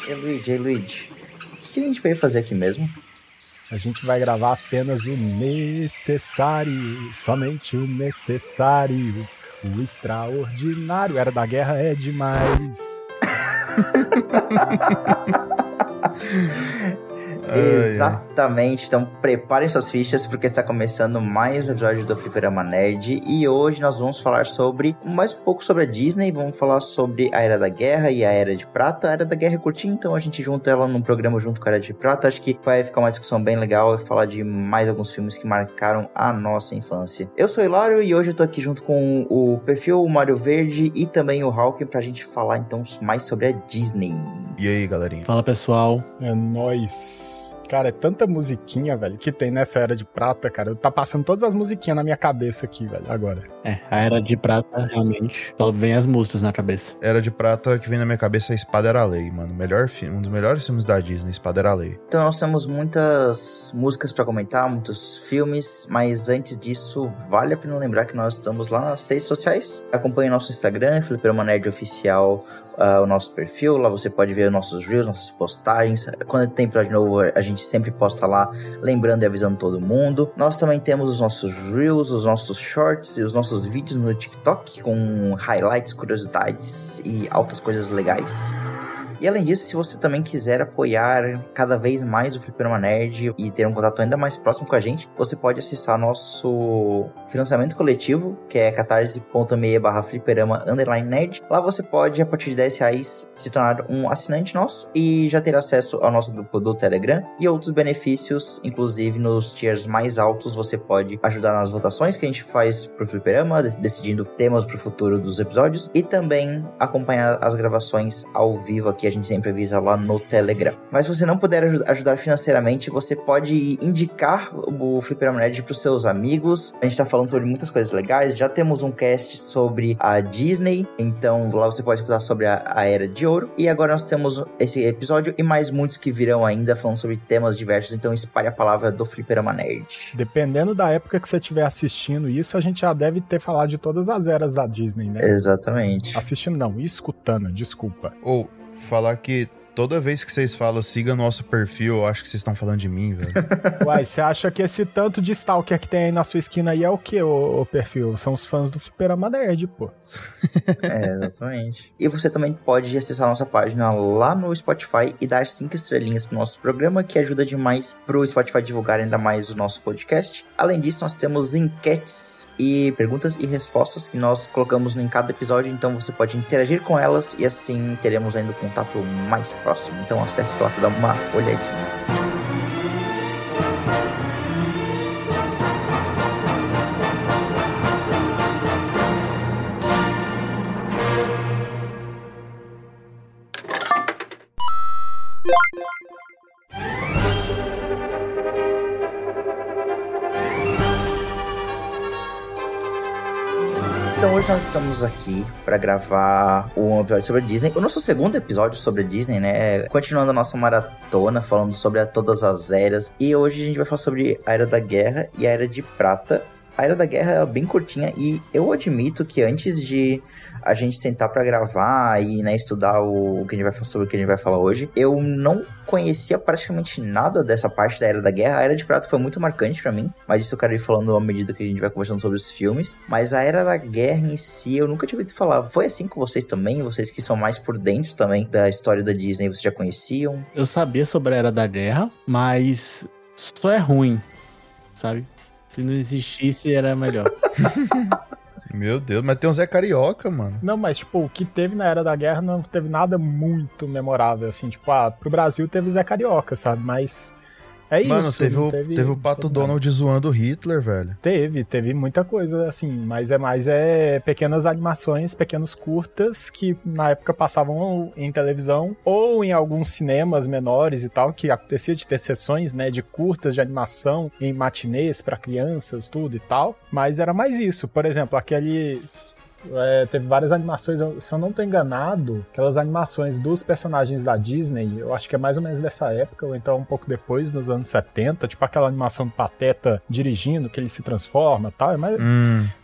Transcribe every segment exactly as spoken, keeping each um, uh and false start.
Ei, Luigi, ei, Luigi. O que a gente veio fazer aqui mesmo? A gente vai gravar apenas o necessário, somente o necessário, o extraordinário. Era da Guerra é demais. Exatamente, então preparem suas fichas porque está começando mais um episódio do Fliperama Nerd e hoje nós vamos falar sobre, mais um pouco sobre a Disney, vamos falar sobre a Era da Guerra e a Era de Prata. A Era da Guerra é curtinha, então a gente junta ela num programa junto com a Era de Prata, acho que vai ficar uma discussão bem legal e falar de mais alguns filmes que marcaram a nossa infância. Eu sou o Hilário e hoje eu tô aqui junto com o perfil o Mário Verde e também o Hulk pra gente falar então mais sobre a Disney. E aí, galerinha? Fala, pessoal. É nóis. Cara, é tanta musiquinha, velho, que tem nessa Era de Prata, cara. Tá passando todas as musiquinhas na minha cabeça aqui, velho, agora. É, a Era de Prata, realmente, só vem as músicas na cabeça. Era de Prata que vem na minha cabeça é Espada Era Lei, mano. Melhor filme, um dos melhores filmes da Disney, Espada Era Lei. Então nós temos muitas músicas pra comentar, muitos filmes, mas antes disso, vale a pena lembrar que nós estamos lá nas redes sociais. Acompanhe nosso Instagram, Fliperama Nerd Oficial, uh, o nosso perfil. Lá você pode ver nossos reels, nossas postagens. Quando tem episódio novo, a gente sempre posta lá, lembrando e avisando todo mundo. Nós também temos os nossos reels, os nossos shorts e os nossos vídeos no TikTok com highlights, curiosidades e altas coisas legais. E além disso, se você também quiser apoiar cada vez mais o Fliperama Nerd e ter um contato ainda mais próximo com a gente, você pode acessar nosso financiamento coletivo, que é catarse.me barra fliperama underline nerd. Lá você pode, a partir de dez reais, se tornar um assinante nosso e já ter acesso ao nosso grupo do Telegram e outros benefícios, inclusive nos tiers mais altos, você pode ajudar nas votações que a gente faz pro Fliperama, decidindo temas pro futuro dos episódios e também acompanhar as gravações ao vivo aqui. A gente sempre avisa lá no Telegram. Mas se você não puder ajudar financeiramente, você pode indicar o Fliperama Nerd para os seus amigos. A gente tá falando sobre muitas coisas legais. Já temos um cast sobre a Disney, então lá você pode escutar sobre a, a Era de Ouro. E agora nós temos esse episódio e mais muitos que virão ainda, falando sobre temas diversos. Então espalhe a palavra do Fliperama Nerd. Dependendo da época que você estiver assistindo isso, a gente já deve ter falado de todas as eras da Disney, né? Exatamente. Assistindo não, escutando, desculpa. Ou falar que toda vez que vocês falam siga nosso perfil, eu acho que vocês estão falando de mim, velho. Uai, você acha que esse tanto de stalker que tem aí na sua esquina aí é o que, o, o perfil? São os fãs do Fliperama Nerd, pô. É, exatamente. E você também pode acessar a nossa página lá no Spotify e dar cinco estrelinhas pro nosso programa, que ajuda demais pro Spotify divulgar ainda mais o nosso podcast. Além disso, nós temos enquetes e perguntas e respostas que nós colocamos em cada episódio, então você pode interagir com elas e assim teremos ainda um contato mais próximo. Então acesse lá para dar uma olhadinha. Então hoje nós estamos aqui para gravar um episódio sobre a Disney, o nosso segundo episódio sobre a Disney, né? Continuando a nossa maratona, falando sobre a, todas as eras. E hoje a gente vai falar sobre a Era da Guerra e a Era de Prata. A Era da Guerra é bem curtinha e eu admito que antes de a gente sentar pra gravar e, né, estudar o, o que a gente vai falar sobre o que a gente vai falar hoje, eu não conhecia praticamente nada dessa parte da Era da Guerra. A Era de Prata foi muito marcante pra mim, mas isso eu quero ir falando à medida que a gente vai conversando sobre os filmes. Mas a Era da Guerra em si, eu nunca tinha ouvido falar. Foi assim com vocês também? Vocês que são mais por dentro também da história da Disney, vocês já conheciam? Eu sabia sobre a Era da Guerra, mas só é ruim, sabe? Se não existisse, era melhor. Meu Deus, mas tem um Zé Carioca, mano. Não, mas, tipo, o que teve na Era da Guerra não teve nada muito memorável, assim. Tipo, ah, pro Brasil teve Zé Carioca, sabe? Mas é Mano, isso. teve o, teve, teve o Pato Donald nada. Zoando Hitler, velho. Teve, teve muita coisa, assim. Mas é mais é, pequenas animações, pequenos curtas que na época passavam em televisão ou em alguns cinemas menores e tal, que acontecia de ter sessões, né, de curtas de animação em matinês pra crianças, tudo e tal. Mas era mais isso. Por exemplo, aqueles... É, teve várias animações, se eu não tô enganado, aquelas animações dos personagens da Disney, eu acho que é mais ou menos dessa época, ou então um pouco depois, nos anos setenta, tipo aquela animação do Pateta dirigindo, que ele se transforma e tal, é mais, hum.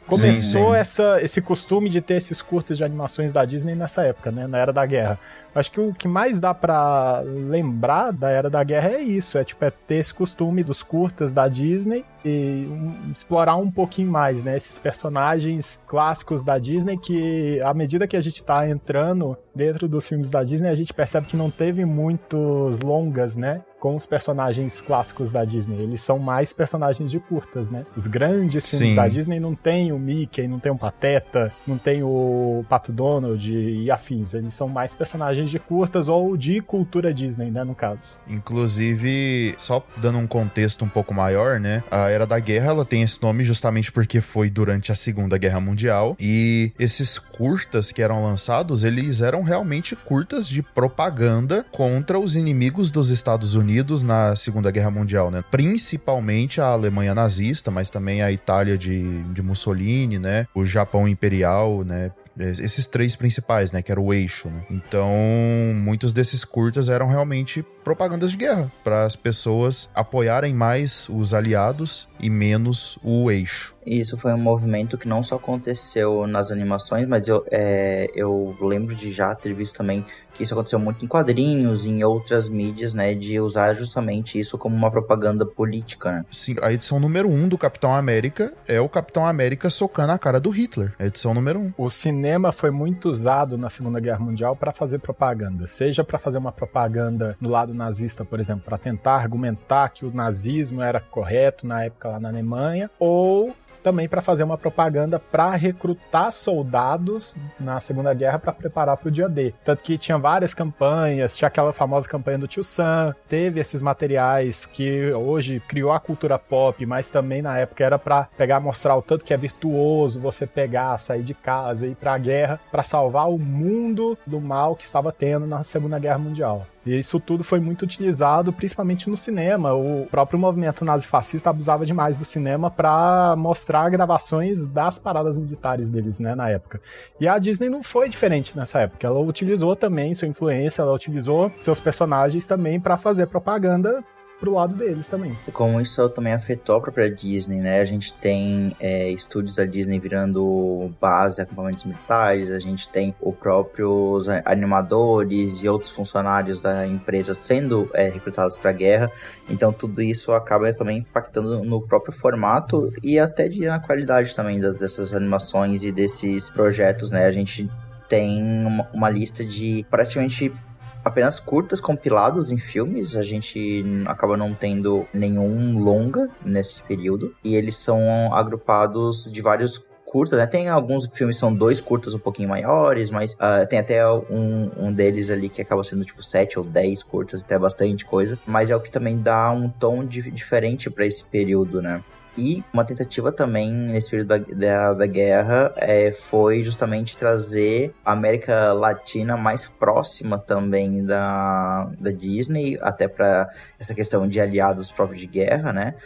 Começou sim, sim. Essa, esse costume de ter esses curtas de animações da Disney nessa época, né? Na Era da Guerra. Acho que o que mais dá pra lembrar da Era da Guerra é isso. É tipo, é ter esse costume dos curtas da Disney e um, explorar um pouquinho mais, né? Esses personagens clássicos da Disney que, à medida que a gente tá entrando dentro dos filmes da Disney, a gente percebe que não teve muitos longas, né? Com os personagens clássicos da Disney. Eles são mais personagens de curtas, né? Os grandes filmes Sim. da Disney não tem o Mickey, não tem o Pateta, não tem o Pato Donald e afins. Eles são mais personagens de curtas ou de cultura Disney, né, no caso. Inclusive, só dando um contexto um pouco maior, né? A Era da Guerra, ela tem esse nome justamente porque foi durante a Segunda Guerra Mundial. E esses curtas que eram lançados, eles eram realmente curtas de propaganda contra os inimigos dos Estados Unidos na Segunda Guerra Mundial, né? Principalmente a Alemanha nazista, mas também a Itália de, de Mussolini, né? O Japão Imperial, né? Esses três principais, né? Que era o eixo, né? Então, muitos desses curtas eram realmente propagandas de guerra, para as pessoas apoiarem mais os aliados e menos o eixo. Isso foi um movimento que não só aconteceu nas animações, mas eu, é, eu lembro de já ter visto também que isso aconteceu muito em quadrinhos e em outras mídias, né, de usar justamente isso como uma propaganda política, né? Sim, a edição número um do Capitão América é o Capitão América socando a cara do Hitler, a edição número um. O cinema foi muito usado na Segunda Guerra Mundial para fazer propaganda, seja para fazer uma propaganda no lado nazista, por exemplo, para tentar argumentar que o nazismo era correto na época lá na Alemanha, ou também para fazer uma propaganda para recrutar soldados na Segunda Guerra para preparar para o dia D. Tanto que tinha várias campanhas, tinha aquela famosa campanha do Tio Sam, teve esses materiais que hoje criou a cultura pop, mas também na época era para pegar, mostrar o tanto que é virtuoso você pegar, sair de casa e ir para a guerra para salvar o mundo do mal que estava tendo na Segunda Guerra Mundial. E isso tudo foi muito utilizado, principalmente no cinema. O próprio movimento nazifascista abusava demais do cinema para mostrar gravações das paradas militares deles, né, na época. E a Disney não foi diferente nessa época. Ela utilizou também sua influência, ela utilizou seus personagens também para fazer propaganda pro lado deles também. E como isso também afetou a própria Disney, né? A gente tem é, estúdios da Disney virando base de acampamentos militares, a gente tem os próprios animadores e outros funcionários da empresa sendo é, recrutados para a guerra. Então tudo isso acaba também impactando no próprio formato e até de, na qualidade também das, dessas animações e desses projetos, né? A gente tem uma, uma lista de praticamente apenas curtas compilados em filmes, a gente acaba não tendo nenhum longa nesse período, e eles são agrupados de vários curtas, né? Tem alguns filmes que são dois curtas um pouquinho maiores, mas uh, tem até um, um deles ali que acaba sendo tipo sete ou dez curtas, até bastante coisa, mas é o que também dá um tom de, diferente para esse período, né? E uma tentativa também, nesse período da, da, da guerra, é, foi justamente trazer a América Latina mais próxima também da, da Disney, até para essa questão de aliados próprios de guerra, né?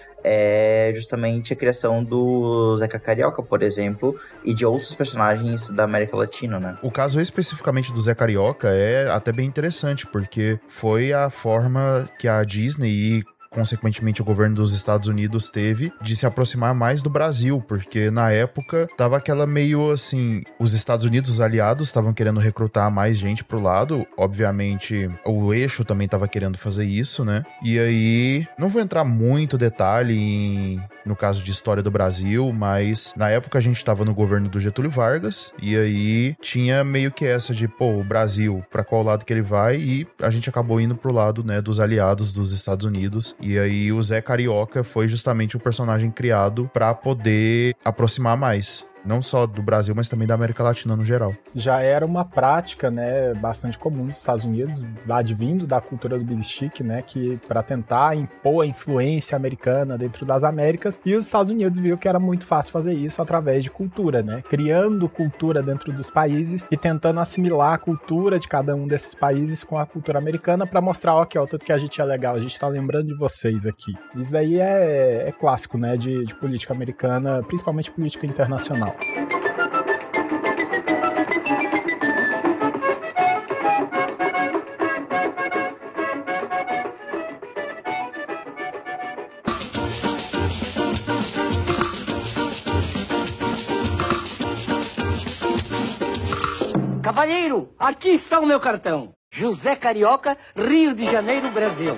É justamente a criação do Zeca Carioca, por exemplo, e de outros personagens da América Latina, né? O caso especificamente do Zé Carioca é até bem interessante, porque foi a forma que a Disney e consequentemente o governo dos Estados Unidos teve de se aproximar mais do Brasil, porque na época tava aquela meio assim, os Estados Unidos, os aliados, estavam querendo recrutar mais gente pro lado, obviamente o eixo também tava querendo fazer isso, né? E aí, não vou entrar muito detalhe em, no caso de história do Brasil, mas na época a gente tava no governo do Getúlio Vargas, e aí tinha meio que essa de, pô, o Brasil, pra qual lado que ele vai, e a gente acabou indo pro lado, né, dos aliados dos Estados Unidos. E aí o Zé Carioca foi justamente o personagem criado pra poder aproximar mais. Não só do Brasil, mas também da América Latina no geral. Já era uma prática, né, bastante comum nos Estados Unidos, advindo da cultura do Big Stick, né, que para tentar impor a influência americana dentro das Américas, e os Estados Unidos viu que era muito fácil fazer isso através de cultura, né, criando cultura dentro dos países e tentando assimilar a cultura de cada um desses países com a cultura americana para mostrar, ó, que ó, tanto que a gente é legal, a gente tá lembrando de vocês aqui. Isso aí é, é clássico, né, de, de política americana, principalmente política internacional. Cavalheiro, aqui está o meu cartão. José Carioca, Rio de Janeiro, Brasil.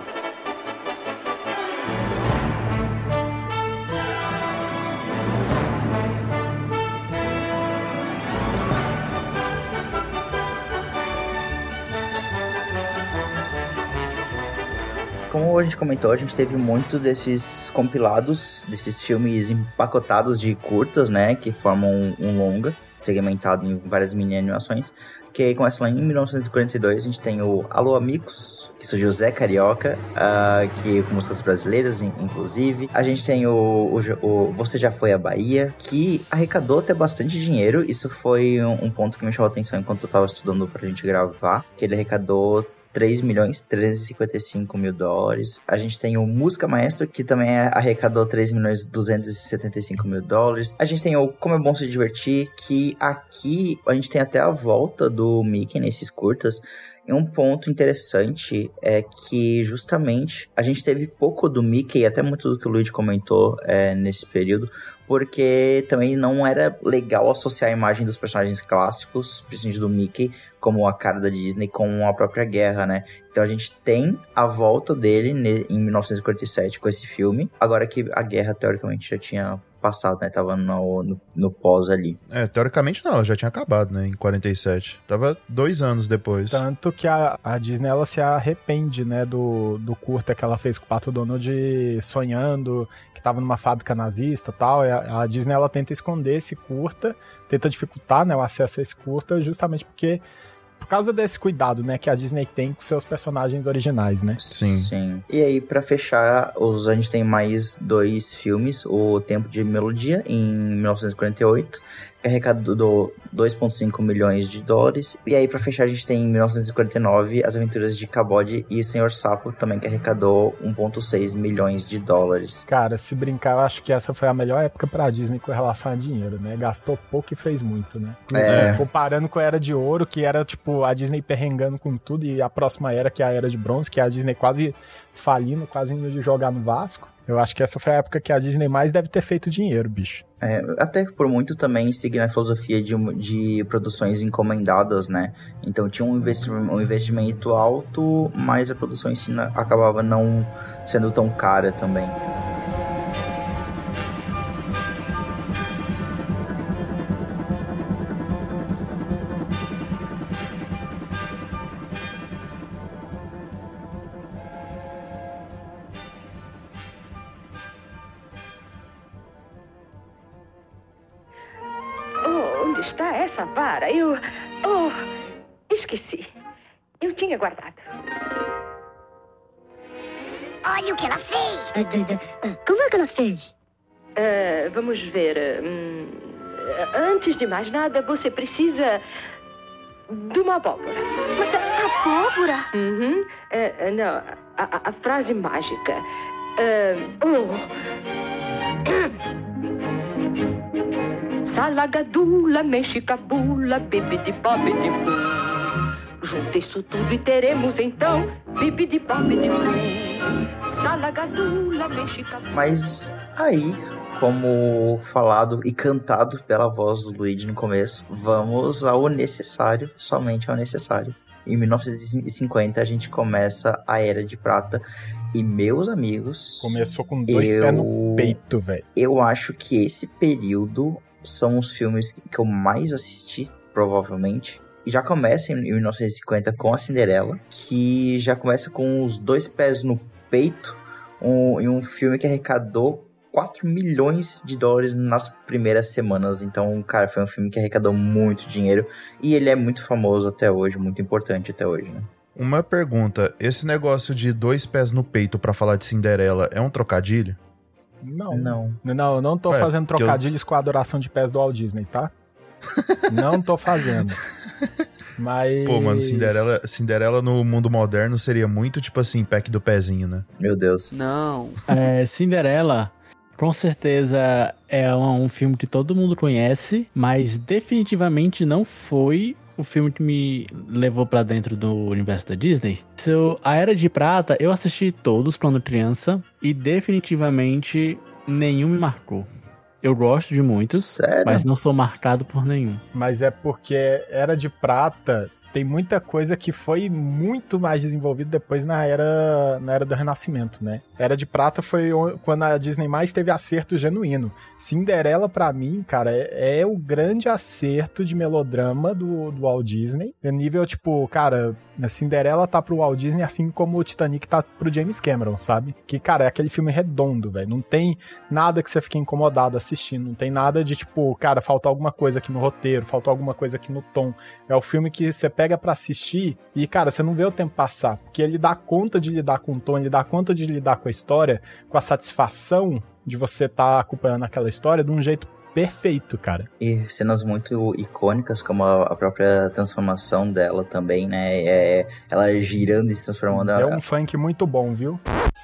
Como a gente comentou, a gente teve muito desses compilados, desses filmes empacotados de curtas, né, que formam um, um longa, segmentado em várias mini animações, que começa lá em mil novecentos e quarenta e dois. A gente tem o Alô Amigos, que surgiu o Zé Carioca, uh, que com músicas brasileiras, inclusive. A gente tem o, o, o Você Já Foi à Bahia, que arrecadou até bastante dinheiro. Isso foi um, um ponto que me chamou a atenção enquanto eu tava estudando pra gente gravar, que ele arrecadou três milhões trezentos e cinquenta e cinco mil dólares. A gente tem o Música Maestro, que também arrecadou três milhões duzentos e setenta e cinco mil dólares. A gente tem o Como é Bom Se Divertir, que aqui a gente tem até a volta do Mickey nesses curtas. E um ponto interessante é que justamente a gente teve pouco do Mickey, até muito do que o Luigi comentou é, nesse período, porque também não era legal associar a imagem dos personagens clássicos, principalmente do Mickey, como a cara da Disney, com a própria guerra, né? Então a gente tem a volta dele em mil novecentos e quarenta e sete com esse filme, agora que a guerra teoricamente já tinha passado, né? Tava no, no, no pós ali. É, teoricamente não, ela já tinha acabado, né? Em quarenta e sete. Tava dois anos depois. Tanto que a, a Disney, ela se arrepende, né? Do, do curta que ela fez com o Pato Donald sonhando, que tava numa fábrica nazista e tal. E a, a Disney, ela tenta esconder esse curta, tenta dificultar, né, o acesso a esse curta, justamente porque... Por causa desse cuidado, né, que a Disney tem com seus personagens originais, né? Sim. Sim. E aí, pra fechar, os, a gente tem mais dois filmes. O Tempo de Melodia, em mil novecentos e quarenta e oito, que arrecadou dois vírgula cinco milhões de dólares. E aí, pra fechar, a gente tem em mil novecentos e quarenta e nove, As Aventuras de Cabode e o Senhor Sapo, também, que arrecadou um vírgula seis milhões de dólares. Cara, se brincar, eu acho que essa foi a melhor época pra Disney com relação a dinheiro, né? Gastou pouco e fez muito, né? É. Comparando com a Era de Ouro, que era, tipo, a Disney perrengando com tudo, e a próxima era, que é a Era de Bronze, que é a Disney quase falindo, quase indo de jogar no Vasco. Eu acho que essa foi a época que a Disney mais deve ter feito dinheiro, bicho. É, até por muito também seguir na filosofia de, de produções encomendadas, né? Então tinha um investimento, um investimento alto, mas a produção em si acabava não sendo tão cara também. Está essa vara? Eu... Oh, esqueci. Eu tinha guardado. Olha o que ela fez. Como é que ela fez? Uh, vamos ver. Hum, antes de mais nada, você precisa de uma abóbora. Mas a abóbora? Uhum. Uh, não, a, a frase mágica. Uh, oh... Salagadula, mexicabula, bibidi-bobidi-bum. Junta isso tudo e teremos então bibidi-bobidi-bum. Salagadula, mexicabula. Mas aí, como falado e cantado pela voz do Luigi no começo, vamos ao necessário, somente ao necessário. Em mil novecentos e cinquenta a gente começa a Era de Prata. E, meus amigos... Começou com dois eu... pés no peito, velho. Eu acho que esse período são os filmes que eu mais assisti, provavelmente. E já começa em mil novecentos e cinquenta com a Cinderela, que já começa com os dois pés no peito, um, em um filme que arrecadou quatro milhões de dólares nas primeiras semanas. Então, cara, foi um filme que arrecadou muito dinheiro, e ele é muito famoso até hoje, muito importante até hoje, né? Uma pergunta, esse negócio de dois pés no peito pra falar de Cinderela é um trocadilho? Não. Não. Não, eu não tô Ué, fazendo trocadilhos eu... com a adoração de pés do Walt Disney, tá? Não tô fazendo. Mas... Pô, mano, Cinderela, Cinderela no mundo moderno seria muito, tipo assim, pack do pezinho, né? Meu Deus. Não. É, Cinderela, com certeza, é um, um filme que todo mundo conhece, mas definitivamente não foi o filme que me levou pra dentro do universo da Disney. So, a Era de Prata, eu assisti todos quando criança e definitivamente nenhum me marcou. Eu gosto de muitos, Sério? mas não sou marcado por nenhum. Mas é porque Era de Prata tem muita coisa que foi muito mais desenvolvida depois na era, na era do Renascimento, né? Era de Prata foi quando a Disney mais teve acerto genuíno. Cinderela, pra mim, cara, é, é o grande acerto de melodrama do, do Walt Disney. É nível, tipo, cara, a Cinderela tá pro Walt Disney assim como o Titanic tá pro James Cameron, sabe? Que, cara, é aquele filme redondo, velho. Não tem nada que você fique incomodado assistindo. Não tem nada de, tipo, cara, faltou alguma coisa aqui no roteiro, faltou alguma coisa aqui no tom. É o filme que você pega pra assistir e, cara, você não vê o tempo passar, porque ele dá conta de lidar com o tom, ele dá conta de lidar com a história, com a satisfação de você estar tá acompanhando aquela história de um jeito perfeito, cara. E cenas muito icônicas, como a, a própria transformação dela também, né? É, ela girando e se transformando. É um funk muito bom, viu?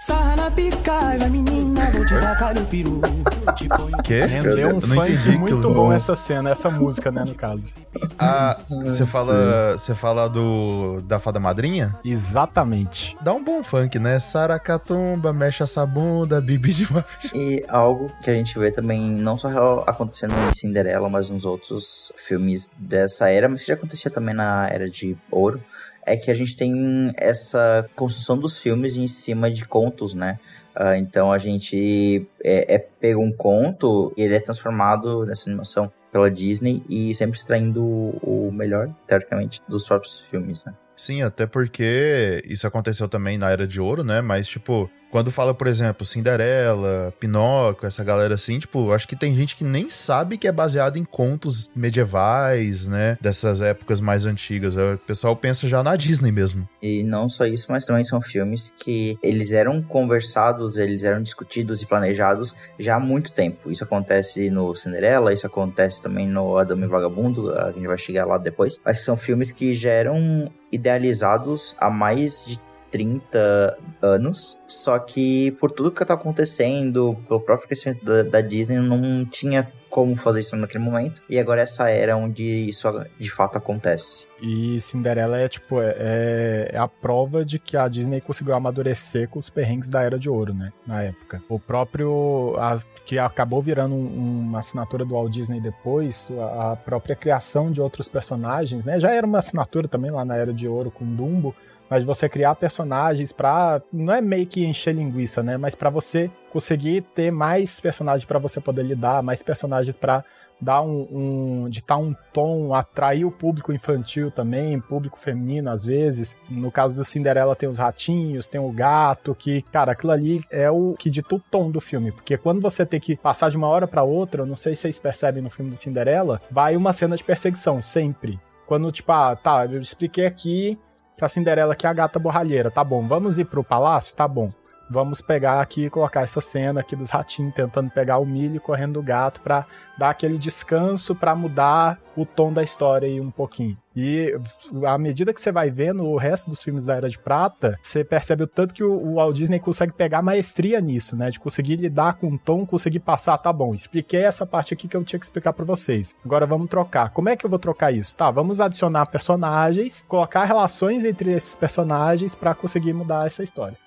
Quê? Rendeu um funk muito bom essa cena, essa música, né, no caso. Ah, você fala, você fala do da Fada Madrinha? Exatamente. Dá um bom funk, né? Saracatumba, mexe essa bunda, bibi de uma... E algo que a gente vê também, não só acontecendo em Cinderela, mas nos outros filmes dessa era, mas que já acontecia também na Era de Ouro, é que a gente tem essa construção dos filmes em cima de contos, né? Uh, então a gente é, é pega um conto e ele é transformado nessa animação pela Disney e sempre extraindo o, o melhor, teoricamente, dos próprios filmes, né? Sim, até porque isso aconteceu também na Era de Ouro, né? Mas, tipo, quando fala, por exemplo, Cinderela, Pinóquio, essa galera assim, tipo, acho que tem gente que nem sabe que é baseado em contos medievais, né? Dessas épocas mais antigas. O pessoal pensa já na Disney mesmo. E não só isso, mas também são filmes que eles eram conversados, eles eram discutidos e planejados já há muito tempo. Isso acontece no Cinderela, isso acontece também no A Dama e o Vagabundo, a gente vai chegar lá depois. Mas são filmes que já eram idealizados há mais de trinta anos, só que por tudo que tá acontecendo, pelo próprio crescimento da, da Disney, não tinha como fazer isso naquele momento, e agora essa era onde isso de fato acontece. E Cinderela é tipo, é, é a prova de que a Disney conseguiu amadurecer com os perrengues da Era de Ouro, né, na época. O próprio, a, que acabou virando um, uma assinatura do Walt Disney depois, a, a própria criação de outros personagens, né, já era uma assinatura também lá na Era de Ouro com Dumbo, mas você criar personagens pra, não é meio que encher linguiça, né, mas pra você conseguir ter mais personagens pra você poder lidar, mais personagens pra dar um, um ditar um tom, atrair o público infantil também, público feminino às vezes. No caso do Cinderela tem os ratinhos, tem o gato, que, cara, aquilo ali é o que dita o tom do filme, porque quando você tem que passar de uma hora pra outra, eu não sei se vocês percebem no filme do Cinderela, vai uma cena de perseguição, sempre. Quando, tipo, ah, tá, eu expliquei aqui que a Cinderela aqui é a gata borralheira, tá bom, vamos ir pro palácio? Tá bom. Vamos pegar aqui e colocar essa cena aqui dos ratinhos tentando pegar o milho e correndo do gato pra dar aquele descanso, pra mudar o tom da história aí um pouquinho. E à medida que você vai vendo o resto dos filmes da Era de Prata, você percebe o tanto que o Walt Disney consegue pegar maestria nisso, né? De conseguir lidar com o tom, conseguir passar, tá bom, expliquei essa parte aqui que eu tinha que explicar pra vocês. Agora vamos trocar. Como é que eu vou trocar isso? Tá, vamos adicionar personagens, colocar relações entre esses personagens pra conseguir mudar essa história.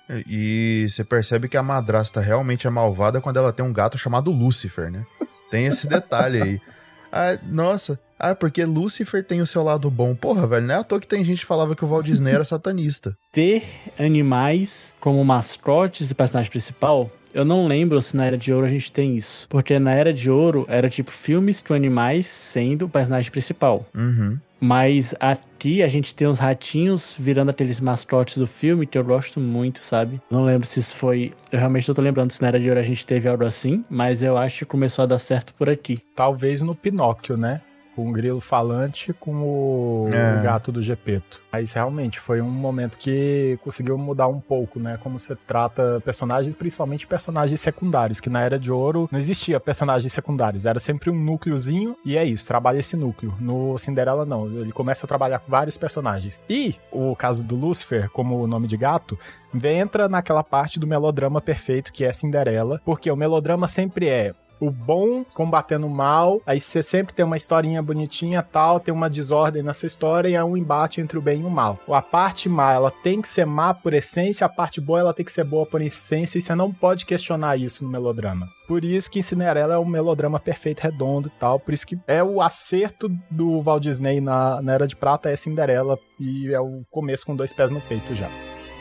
E você percebe que a madrasta realmente é malvada quando ela tem um gato chamado Lúcifer, né? Tem esse detalhe aí. Ah, nossa, ah, porque Lúcifer tem o seu lado bom. Porra, velho, não é à toa que tem gente que falava que o Walt Disney era satanista. Ter animais como mascotes do personagem principal, eu não lembro se na Era de Ouro a gente tem isso. Porque na Era de Ouro era tipo filmes com animais sendo o personagem principal. Uhum. Mas aqui a gente tem os ratinhos virando aqueles mascotes do filme que eu gosto muito, sabe? Não lembro se isso foi... Eu realmente não tô lembrando se na Era de Ouro a gente teve algo assim, mas eu acho que começou a dar certo por aqui. Talvez no Pinóquio, né? Com o grilo falante com o, é. o gato do Gepeto. Mas realmente foi um momento que conseguiu mudar um pouco, né? Como você trata personagens, principalmente personagens secundários, que na Era de Ouro não existia personagens secundários, era sempre um núcleozinho e é isso, trabalha esse núcleo. No Cinderela não, ele começa a trabalhar com vários personagens. E o caso do Lúcifer, como o nome de gato, entra naquela parte do melodrama perfeito que é Cinderela, porque o melodrama sempre é o bom combatendo o mal, aí você sempre tem uma historinha bonitinha tal, tem uma desordem nessa história e é um embate entre o bem e o mal. A parte má, ela tem que ser má por essência, a parte boa, ela tem que ser boa por essência, e você não pode questionar isso no melodrama. Por isso que Cinderela é um melodrama perfeito, redondo e tal, por isso que é o acerto do Walt Disney na, na Era de Prata é Cinderela, e é o começo com dois pés no peito já.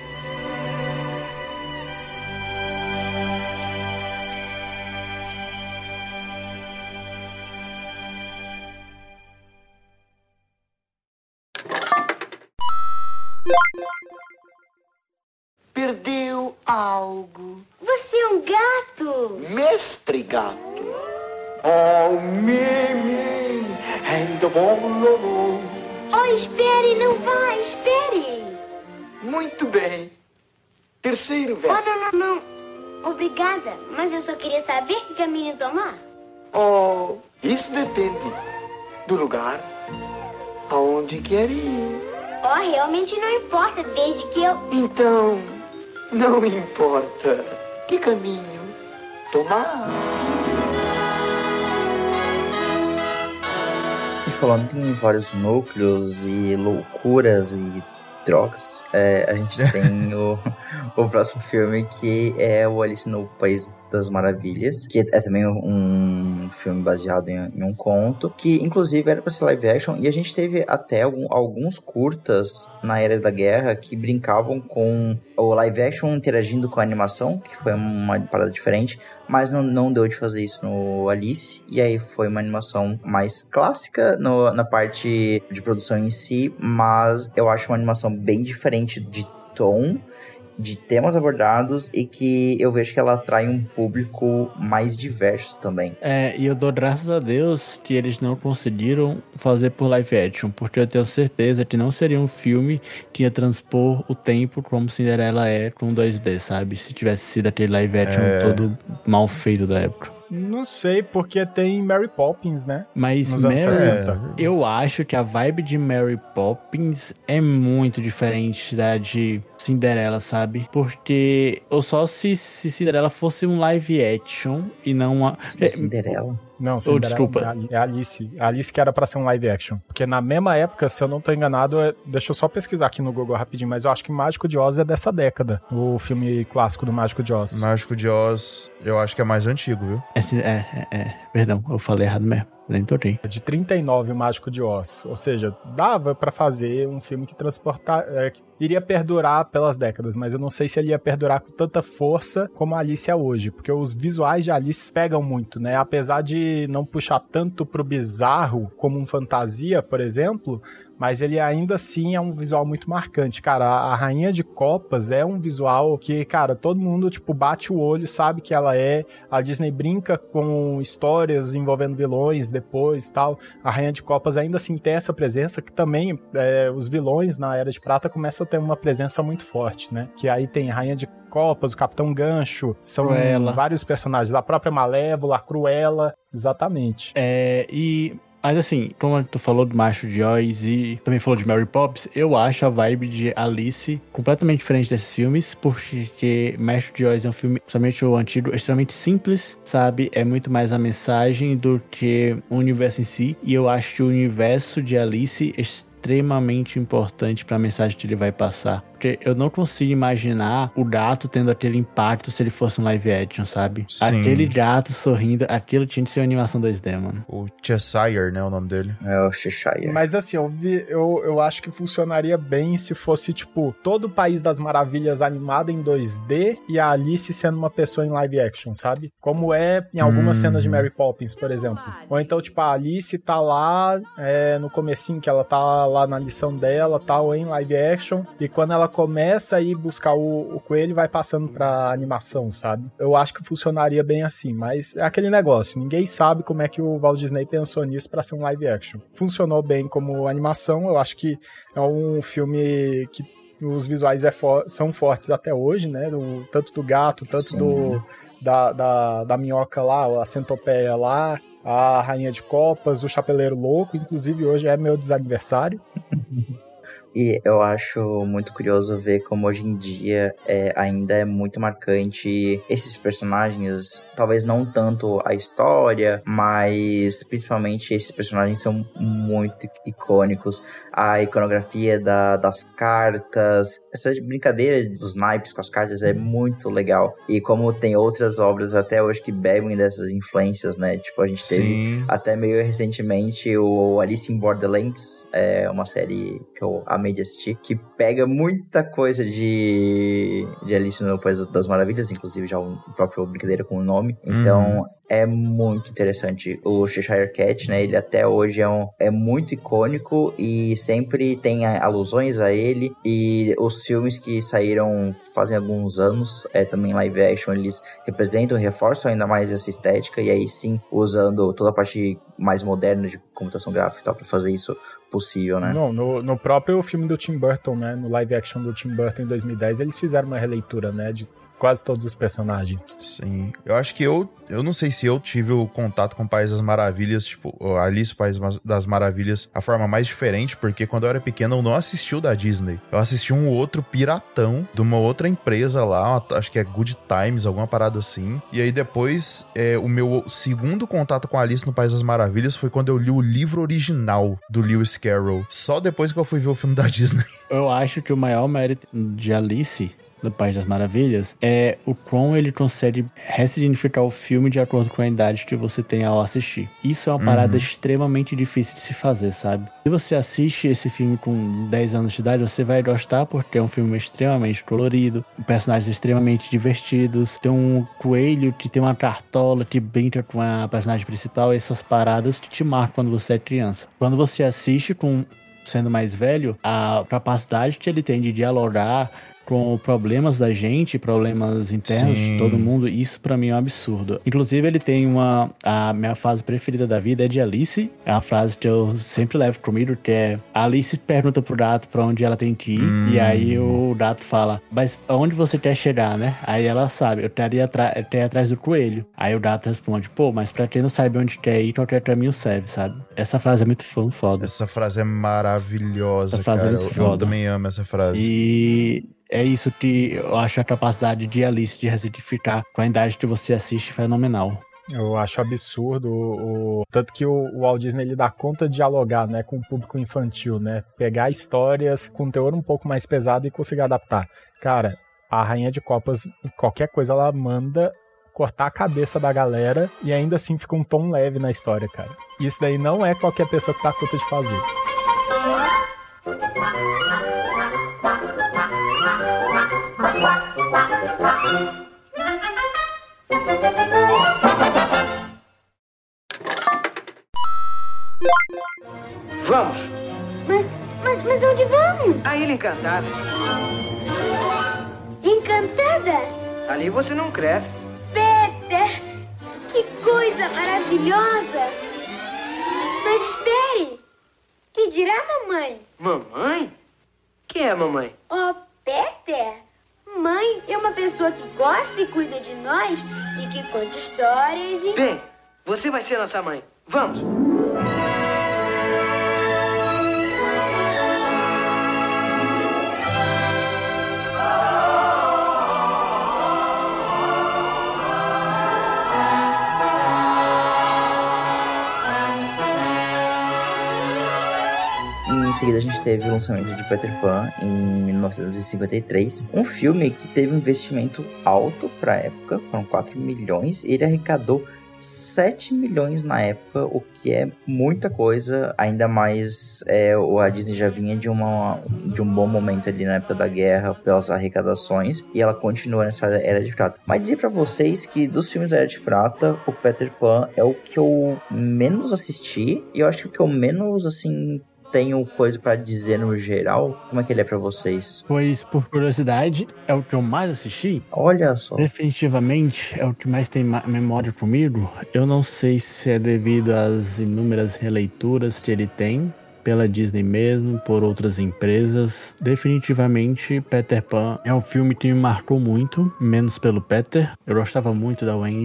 Perdeu algo. Você é um gato. Mestre gato. Oh, Mimi, and the bololo. Oh, espere, não vá, espere. Muito bem. Terceiro Oh, verso. não, não, não. Obrigada, mas eu só queria saber que caminho tomar. Oh, isso depende do lugar aonde quer ir. Oh, realmente não importa, desde que eu... Então, não importa que caminho tomar. E falando em vários núcleos e loucuras e drogas, é, a gente tem o, o próximo filme, que é o Alice no País das Maravilhas, que é também um filme baseado em, em um conto, que inclusive era para ser live action, e a gente teve até algum, alguns curtas na Era da Guerra que brincavam com o live action interagindo com a animação, que foi uma parada diferente, mas não, não deu de fazer isso no Alice, e aí foi uma animação mais clássica no, na parte de produção em si, mas eu acho uma animação bem diferente de tom, de temas abordados, e que eu vejo que ela atrai um público mais diverso também. É, e eu dou graças a Deus que eles não conseguiram fazer por live action, porque eu tenho certeza que não seria um filme que ia transpor o tempo como Cinderela é com dois D, sabe? Se tivesse sido aquele live action É. todo mal feito da época. Não sei, porque tem Mary Poppins, né? Mas Nos anos Mary, sessenta. eu acho que a vibe de Mary Poppins é muito diferente da de Cinderela, sabe? Porque ou só se, se Cinderela fosse um live action e não uma... Cinderela? Não, Cinderela desculpa. é Ali- é Alice. A Alice que era pra ser um live action. Porque na mesma época, se eu não tô enganado, é... deixa eu só pesquisar aqui no Google rapidinho, mas eu acho que Mágico de Oz é dessa década. O filme clássico do Mágico de Oz. Mágico de Oz, eu acho que é mais antigo, viu? É, é, é, é, perdão, eu falei errado mesmo. Nem toquei. É de trinta e nove, o Mágico de Oz. Ou seja, dava pra fazer um filme que transportar, é, que iria perdurar pelas décadas, mas eu não sei se ele ia perdurar com tanta força como a Alice é hoje, porque os visuais de Alice pegam muito, né? Apesar de não puxar tanto pro bizarro como um fantasia, por exemplo, mas ele ainda assim é um visual muito marcante, cara. A, a Rainha de Copas é um visual que, cara, todo mundo, tipo, bate o olho, sabe que ela é. A Disney brinca com histórias envolvendo vilões depois e tal. A Rainha de Copas ainda assim tem essa presença, que também é, os vilões na Era de Prata começam a ter uma presença muito forte, né? Que aí tem a Rainha de Copas, o Capitão Gancho, são Cruella. vários personagens, a própria Malévola, a Cruella, exatamente. É, e... Mas assim, como tu falou do Macho de Oz e também falou de Mary Poppins, eu acho a vibe de Alice completamente diferente desses filmes, porque Macho de Oz é um filme, principalmente o antigo, extremamente simples, sabe? É muito mais a mensagem do que o universo em si, e eu acho que o universo de Alice é extremamente importante para a mensagem que ele vai passar. Porque eu não consigo imaginar o gato tendo aquele impacto se ele fosse um live action, sabe? Sim. Aquele gato sorrindo, aquilo tinha que ser uma animação dois D, mano. O Cheshire, né, o nome dele. É o Cheshire. Mas assim, eu, vi, eu, eu acho que funcionaria bem se fosse, tipo, todo o País das Maravilhas animado em dois D e a Alice sendo uma pessoa em live action, sabe? Como é em algumas Hum. cenas de Mary Poppins, por exemplo. Ou então, tipo, a Alice tá lá é, no comecinho, que ela tá lá na lição dela, tal, em live action, e quando ela começa a ir buscar o, o coelho, vai passando pra animação, sabe? Eu acho que funcionaria bem assim, mas é aquele negócio, ninguém sabe como é que o Walt Disney pensou nisso pra ser um live action. Funcionou bem como animação, eu acho que é um filme que os visuais é for- são fortes até hoje, né? Do, tanto do gato, tanto Sim. do da, da, da minhoca lá, a centopeia lá, a Rainha de Copas, o Chapeleiro Louco, inclusive hoje é meu desaniversário. E eu acho muito curioso ver como hoje em dia é, ainda é muito marcante esses personagens, talvez não tanto a história, mas principalmente esses personagens são muito icônicos. A iconografia da, das cartas, essa brincadeira dos naipes com as cartas é muito legal. E como tem outras obras até hoje que bebem dessas influências, né? Tipo, a gente teve Sim. até meio recentemente o Alice in Borderlands, é uma série que eu amei de assistir, que pega muita coisa de, de Alice no País das Maravilhas, inclusive já o próprio brincadeira com o nome. Então, hum. é muito interessante. O Cheshire Cat, né? Ele até hoje é, um, é muito icônico e sempre tem alusões a ele. E os filmes que saíram fazem alguns anos, é, também live action, eles representam, reforçam ainda mais essa estética. E aí sim, usando toda a parte mais moderna de computação gráfica e tal, pra fazer isso possível, né? Não, no, no próprio filme do Tim Burton, né? No live action do Tim Burton em dois mil e dez, eles fizeram uma releitura, né? De quase todos os personagens. Sim. Eu acho que eu... Eu não sei se eu tive o contato com o País das Maravilhas, tipo, Alice, País das Maravilhas, a forma mais diferente, porque quando eu era pequeno eu não assisti o da Disney. Eu assisti um outro piratão de uma outra empresa lá, acho que é Good Times, alguma parada assim. E aí depois, é, o meu segundo contato com a Alice no País das Maravilhas foi quando eu li o livro original do Lewis Carroll. Só depois que eu fui ver o filme da Disney. Eu acho que o maior mérito de Alice no País das Maravilhas é o quão ele consegue ressignificar o filme de acordo com a idade que você tem ao assistir. Isso é uma parada uhum. extremamente difícil de se fazer, sabe? Se você assiste esse filme com dez anos de idade, você vai gostar porque é um filme extremamente colorido, personagens extremamente divertidos, tem um coelho que tem uma cartola que brinca com a personagem principal, essas paradas que te marcam quando você é criança. Quando você assiste com sendo mais velho, a capacidade que ele tem de dialogar com problemas da gente, problemas internos Sim. de todo mundo, isso pra mim é um absurdo. Inclusive, ele tem uma... A minha frase preferida da vida é de Alice. É uma frase que eu sempre levo comigo, que é... A Alice pergunta pro gato pra onde ela tem que ir, hum. e aí o gato fala, mas aonde você quer chegar, né? Aí ela sabe, eu quero ir atra- atrás do coelho. Aí o gato responde, pô, mas pra quem não sabe onde quer ir, qualquer caminho serve, sabe? Essa frase é muito foda. Essa frase é maravilhosa, essa frase cara. É muito eu, eu também amo essa frase. E... É isso que eu acho a capacidade de Alice de ressignificar com a idade que você assiste fenomenal. Eu acho absurdo o, o tanto que o, o Walt Disney ele dá conta de dialogar, né, com o público infantil, né? Pegar histórias com teor um pouco mais pesado e conseguir adaptar. Cara, a Rainha de Copas, qualquer coisa ela manda cortar a cabeça da galera e ainda assim fica um tom leve na história, cara. Isso daí não é qualquer pessoa que tá conta de fazer. Vamos! Mas, mas, mas onde vamos? A Ilha Encantada. Encantada? Ali você não cresce. Peter! Que coisa maravilhosa! Mas espere! Que dirá mamãe? Mamãe? Quem é a mamãe? Oh, Peter! Mãe é uma pessoa que gosta e cuida de nós e que conta histórias e... Bem, você vai ser nossa mãe. Vamos! Em seguida a gente teve o lançamento de Peter Pan em mil novecentos e cinquenta e três, um filme que teve um investimento alto para a época, foram quatro milhões, e ele arrecadou sete milhões na época, o que é muita coisa, ainda mais é, a Disney já vinha de, uma, de um bom momento ali na época da guerra pelas arrecadações, e ela continua nessa Era de Prata. Mas dizer pra vocês que dos filmes da Era de Prata, o Peter Pan é o que eu menos assisti, e eu acho que o que eu menos, assim... tenho coisa pra dizer no geral. Como é que ele é pra vocês? Pois, por curiosidade, é o que eu mais assisti. Olha só. Definitivamente é o que mais tem memória comigo. Eu não sei se é devido às inúmeras releituras que ele tem pela Disney mesmo, por outras empresas. Definitivamente, Peter Pan é um filme que me marcou muito, menos pelo Peter. Eu gostava muito da Wendy.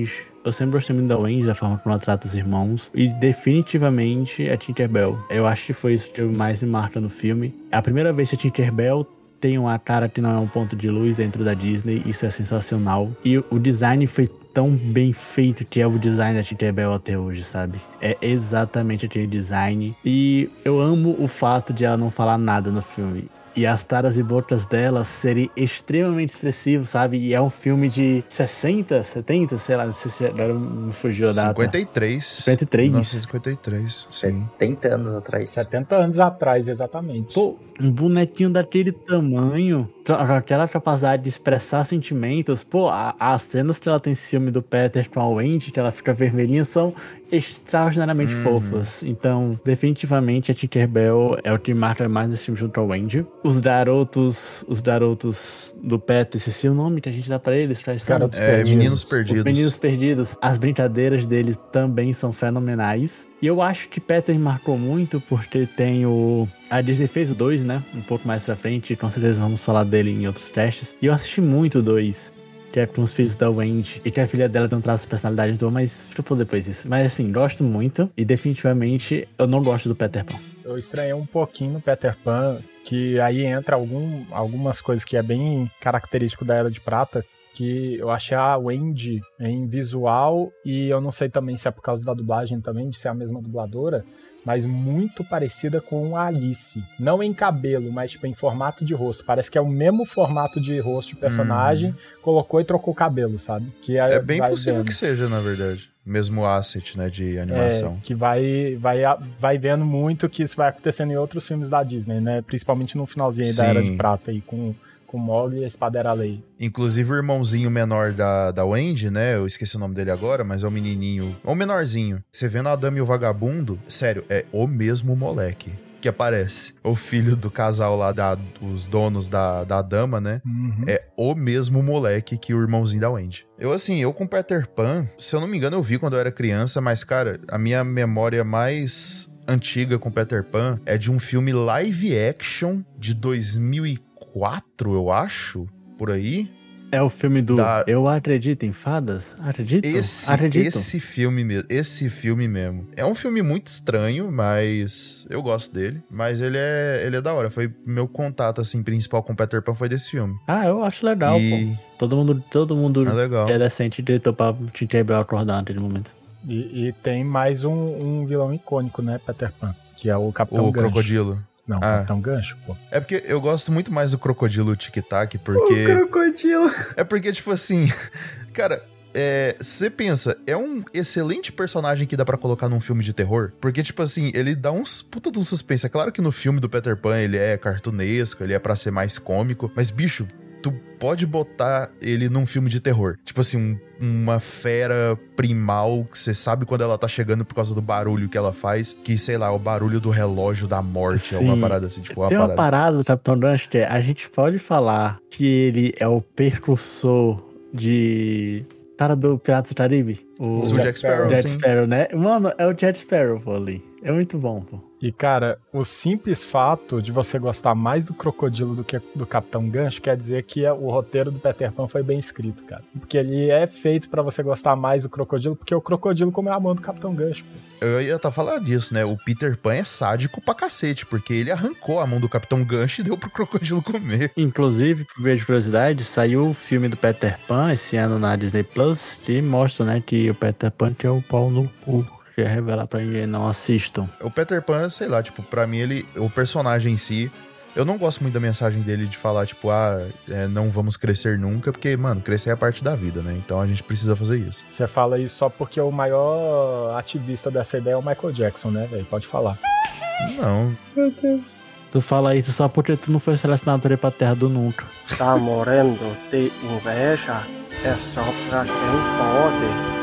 eu sempre gostei muito da Wendy, da forma como ela trata os irmãos. E definitivamente a Tinkerbell. Eu acho que foi isso que mais me marca no filme. A primeira vez que a Tinkerbell tem uma cara que não é um ponto de luz dentro da Disney, isso é sensacional. E o design foi tão bem feito que é o design da Tinkerbell até hoje, sabe? É exatamente aquele design. E eu amo o fato de ela não falar nada no filme. E as caras e bocas dela serem extremamente expressivos, sabe? E é um filme de sessenta, setenta, sei lá, não sei se agora me fugiu a data. cinquenta e três. cinquenta e três. mil novecentos e cinquenta e três, sim. setenta anos atrás. setenta anos atrás, exatamente. Pô, um bonequinho daquele tamanho, aquela capacidade de expressar sentimentos. Pô, a, as cenas que ela tem esse filme do Peter com a Wendy, que ela fica vermelhinha, são extraordinariamente uhum. fofas. Então, definitivamente, a Tinkerbell é o que marca mais nesse filme junto ao Wendy. Os garotos, os garotos do Peter, esqueci o nome que a gente dá pra eles. Garotos é, perdidos. Meninos Perdidos. Os Meninos Perdidos. As brincadeiras deles também são fenomenais. E eu acho que Peter marcou muito porque tem o... A Disney fez o dois, né? Um pouco mais pra frente. Com certeza vamos falar dele em outros testes. E eu assisti muito o dois. Que é com os filhos da Wendy. E que a filha dela tem um traço de personalidade, então, mas fica por depois disso. Mas assim, gosto muito. E definitivamente eu não gosto do Peter Pan. Eu estranhei um pouquinho no Peter Pan, que aí entra algum, algumas coisas que é bem característico da Era de Prata, que eu achei a Wendy em visual, e eu não sei também se é por causa da dublagem também, de ser a mesma dubladora, mas muito parecida com a Alice. Não em cabelo, mas tipo em formato de rosto. Parece que é o mesmo formato de rosto de personagem, hum. colocou e trocou o cabelo, sabe? Que é, é bem possível vendo. Que seja, na verdade. Mesmo asset, né, de animação. É, que vai, vai, vai vendo muito que isso vai acontecendo em outros filmes da Disney, né? Principalmente no finalzinho aí da Era de Prata, aí, com... com Mowgli e a Espada Era Lei. Inclusive o irmãozinho menor da, da Wendy, né? Eu esqueci o nome dele agora, mas é o menininho, é o menorzinho. Você vendo a Dama e o Vagabundo, sério, é o mesmo moleque que aparece. O filho do casal lá, da, os donos da, da Dama, né? Uhum. É o mesmo moleque que o irmãozinho da Wendy. Eu, assim, eu com Peter Pan, se eu não me engano, eu vi quando eu era criança, mas, cara, a minha memória mais antiga com Peter Pan é de um filme live action de dois mil e quatro, eu acho, por aí. É o filme do da... Eu Acredito em Fadas? Acredito? Esse, Acredito. esse filme mesmo. Esse filme mesmo. É um filme muito estranho, mas eu gosto dele. Mas ele é, ele é da hora. Foi meu contato, assim, principal com Peter Pan foi desse filme. Ah, eu acho legal, e... pô. Todo mundo, todo mundo é, legal. é decente diretor pra Tinkerbell acordar naquele momento. E, e tem mais um, um vilão icônico, né, Peter Pan? Que é o Capitão O Gancho. Crocodilo. Não, ah. Capitão Gancho, pô. É porque eu gosto muito mais do Crocodilo Tic Tac, porque... O Crocodilo! É porque, tipo assim... Cara, você é, pensa, é um excelente personagem que dá pra colocar num filme de terror, porque, tipo assim, ele dá uns puta de um suspense. É claro que no filme do Peter Pan ele é cartunesco, ele é pra ser mais cômico, mas, bicho... Tu pode botar ele num filme de terror. Tipo assim, um, uma fera primal que você sabe quando ela tá chegando por causa do barulho que ela faz. Que, sei lá, o barulho do relógio da morte. Sim. É uma parada assim, tipo, uma Tem parada. uma parada do Capitão Gancho que a gente pode falar que ele é o precursor de... Cara do Piratas do Caribe. O, o Jack Sparrow, Jack sim. Sparrow, né? Mano, é o Jack Sparrow, pô, ali. É muito bom, pô. E, cara, o simples fato de você gostar mais do Crocodilo do que do Capitão Gancho quer dizer que o roteiro do Peter Pan foi bem escrito, cara. Porque ele é feito pra você gostar mais do Crocodilo, porque o Crocodilo comeu a mão do Capitão Gancho, pô. Eu ia estar falando disso, né? O Peter Pan é sádico pra cacete, porque ele arrancou a mão do Capitão Gancho e deu pro Crocodilo comer. Inclusive, por via de curiosidade, saiu o filme do Peter Pan esse ano na Disney Plus, que mostra, né, que o Peter Pan tem o pau no cu. Queria revelar pra ninguém, não assistam. O Peter Pan, sei lá, tipo, pra mim ele, o personagem em si, eu não gosto muito da mensagem dele de falar, tipo, ah, é, não vamos crescer nunca, porque, mano, crescer é parte da vida, né? Então a gente precisa fazer isso. Você fala isso só porque o maior ativista dessa ideia é o Michael Jackson, né, velho? Pode falar. Não. Meu Deus. Tu fala isso só porque tu não foi selecionado pra ir pra Terra do Nunca. Tá morrendo de inveja? É só pra quem pode.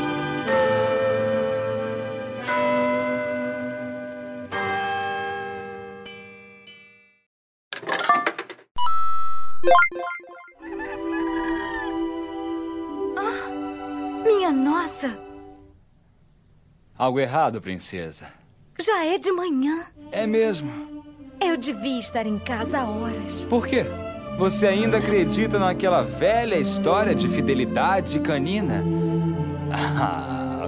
Minha nossa! Algo errado, princesa. Já é de manhã. É mesmo. Eu devia estar em casa há horas. Por quê? Você ainda acredita naquela velha história de fidelidade canina? Ah,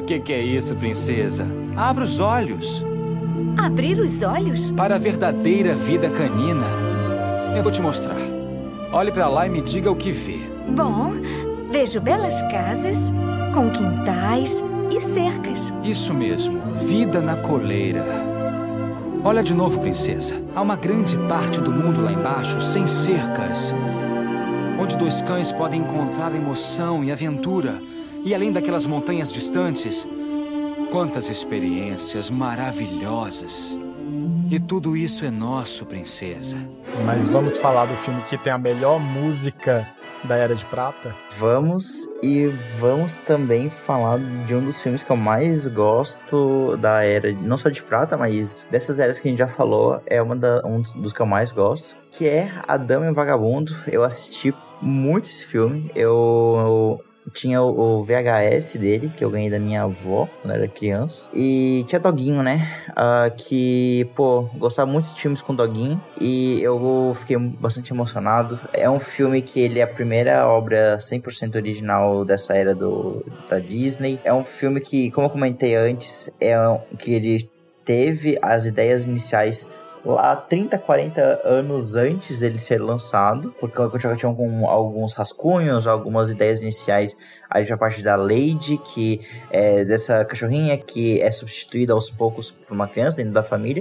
que que é isso, princesa? Abra os olhos. Abrir os olhos? Para a verdadeira vida canina. Eu vou te mostrar. Olhe pra lá e me diga o que vê. Bom, vejo belas casas, com quintais e cercas. Isso mesmo, vida na coleira. Olha de novo, princesa. Há uma grande parte do mundo lá embaixo sem cercas, onde dois cães podem encontrar emoção e aventura. E além daquelas montanhas distantes, quantas experiências maravilhosas. E tudo isso é nosso, princesa. Mas vamos falar do filme que tem a melhor música da Era de Prata? Vamos, e vamos também falar de um dos filmes que eu mais gosto da Era, não só de Prata, mas dessas eras que a gente já falou, é uma da, um dos que eu mais gosto, que é A Dama e o Vagabundo. Eu assisti muito esse filme, eu... tinha o V H S dele, que eu ganhei da minha avó quando era criança. E tinha Doguinho, né? Uh, que, pô, gostava muito de filmes com Doguinho. E eu fiquei bastante emocionado. É um filme que ele é a primeira obra cem por cento original dessa era do, da Disney. É um filme que, como eu comentei antes, é um, que ele teve as ideias iniciais lá trinta, quarenta anos antes dele ser lançado, porque eu já tinha com alguns rascunhos, algumas ideias iniciais aí a partir da Lady, que é dessa cachorrinha que é substituída aos poucos por uma criança dentro da família.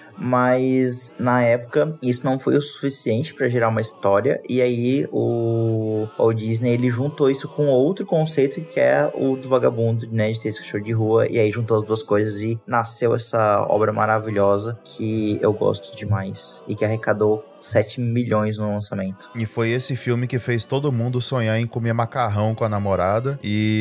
Mas na época isso não foi o suficiente para gerar uma história, e aí o Walt Disney ele juntou isso com outro conceito que é o do vagabundo, né, de ter esse cachorro de rua, e aí juntou as duas coisas e nasceu essa obra maravilhosa que eu gosto demais e que arrecadou sete milhões no lançamento. E foi esse filme que fez todo mundo sonhar em comer macarrão com a namorada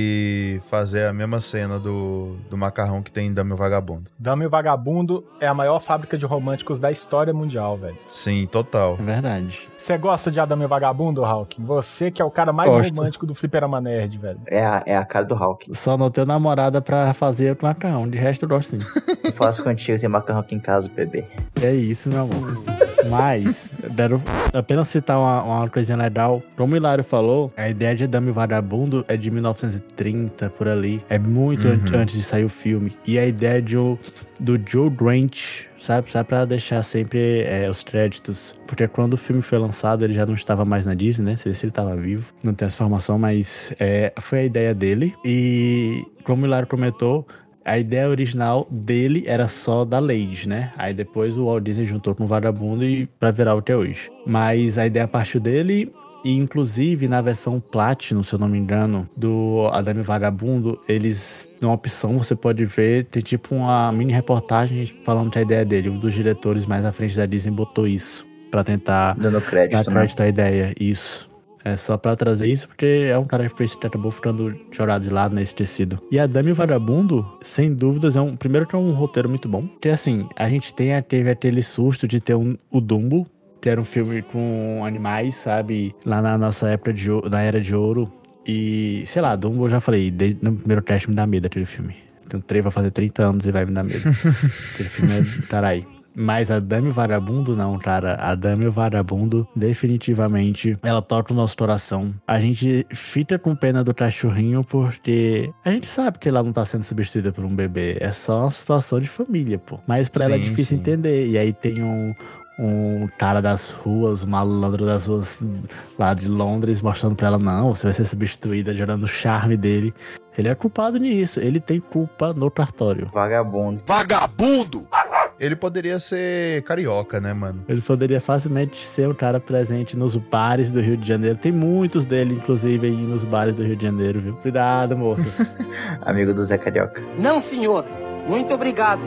e fazer a mesma cena do, do macarrão que tem em Dama e o Vagabundo. Dama e o Vagabundo é a maior fábrica de românticos da história mundial, velho. Sim, total. É verdade. Você gosta de A Dama e o Vagabundo, Hawking? Você que é o cara mais Gosto. romântico do Fliperama Nerd, velho. É a, é a cara do Hawking. Só não tenho namorada pra fazer o macarrão, de resto eu gosto sim. Eu faço contigo, tem macarrão aqui em casa, bebê. É isso, meu amor. Mas, eu quero apenas citar uma, uma coisinha legal. Como o Hilário falou, a ideia de Dama e o Vagabundo é de mil novecentos e trinta, por ali. É muito uhum. an- antes de sair o filme. E a ideia de, do Joe Grant, sabe? Sabe, pra deixar sempre é, os créditos. Porque quando o filme foi lançado, ele já não estava mais na Disney, né? Se, se ele estava vivo. Não tem essa informação, mas é, foi a ideia dele. E, como o Hilário comentou, a ideia original dele era só da Lady, né? Aí depois o Walt Disney juntou com o Vagabundo e pra virar o que é hoje. Mas a ideia partiu dele, e inclusive na versão Platinum, se eu não me engano, do A Dama e o Vagabundo, eles, numa opção, você pode ver, tem tipo uma mini reportagem falando que a ideia dele. Um dos diretores mais à frente da Disney botou isso pra tentar dando crédito, dar crédito à ideia. Isso. É só pra trazer isso, porque é um cara que acabou ficando chorado de lado nesse tecido. E A Dama e o Vagabundo, sem dúvidas, é um... Primeiro que é um roteiro muito bom. Porque assim, a gente tem, teve aquele susto de ter um, o Dumbo, que era um filme com animais, sabe? Lá na nossa época, de, na Era de Ouro. E, sei lá, Dumbo eu já falei, desde, no primeiro teste me dá medo aquele filme. Então o trem vai fazer trinta anos e vai me dar medo. Aquele filme é... Carai. Mas A Dama e o Vagabundo não, cara. A Dama e o Vagabundo, definitivamente, ela toca o nosso coração. A gente fica com pena do cachorrinho porque a gente sabe que ela não tá sendo substituída por um bebê. É só uma situação de família, pô. Mas pra sim, ela é difícil sim. entender. E aí tem um... um cara das ruas, um malandro das ruas lá de Londres, mostrando pra ela, não, você vai ser substituída, gerando o charme dele. Ele é culpado nisso, ele tem culpa no cartório. Vagabundo. Vagabundo! Ele poderia ser carioca, né, mano? Ele poderia facilmente ser um cara presente nos bares do Rio de Janeiro. Tem muitos dele, inclusive, aí nos bares do Rio de Janeiro, viu? Cuidado, moças. Amigo do Zé Carioca. Não, senhor. Muito obrigado.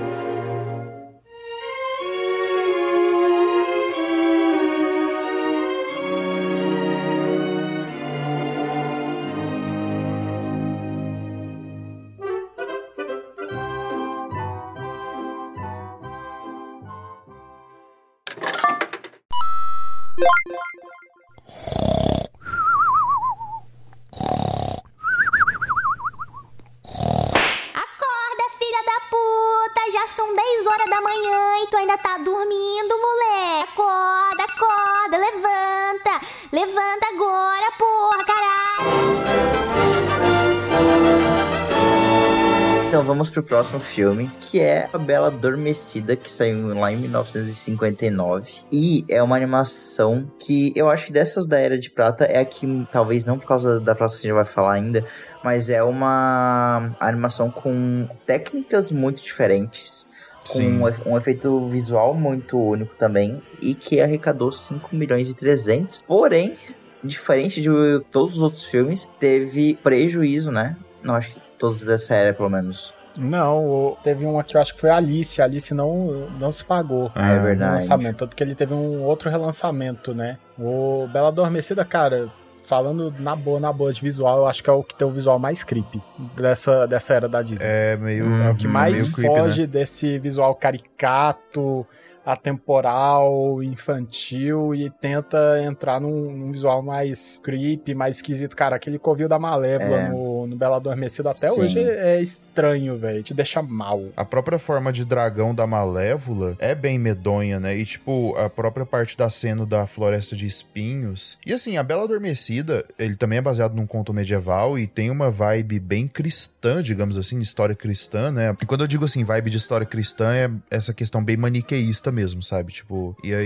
Acorda, filha da puta! Já são dez horas da manhã e tu ainda tá dormindo, moleque! Acorda, acorda, levanta! Levanta agora, porra, caralho! Então vamos pro próximo filme, que é A Bela Adormecida, que saiu lá em mil novecentos e cinquenta e nove. E é uma animação que eu acho que dessas da Era de Prata é a que, talvez não por causa da frase que a gente vai falar ainda, mas é uma animação com técnicas muito diferentes. Com um, um efeito visual muito único também, e que arrecadou cinco milhões e trezentos. Porém, diferente de todos os outros filmes, teve prejuízo, né? Não, acho que todos dessa era, pelo menos. Não, teve um aqui, eu acho que foi a Alice. A Alice não, não se pagou. Ah, é verdade. No lançamento, tanto que ele teve um outro relançamento, né? O Bela Adormecida, cara, falando na boa, na boa de visual, eu acho que é o que tem o visual mais creepy dessa, dessa era da Disney. É meio... É o que mais meio creepy, foge, né, né? desse visual caricato, atemporal, infantil, e tenta entrar num, num visual mais creepy, mais esquisito. Cara, aquele covil da Malévola É. no, no Bela Adormecida até Sim. hoje é estranho, velho. Te deixa mal. A própria forma de dragão da Malévola é bem medonha, né? E, tipo, a própria parte da cena da Floresta de Espinhos. E, assim, a Bela Adormecida, ele também é baseado num conto medieval e tem uma vibe bem cristã, digamos assim, história cristã, né? E quando eu digo, assim, vibe de história cristã, é essa questão bem maniqueísta mesmo, sabe? Tipo, e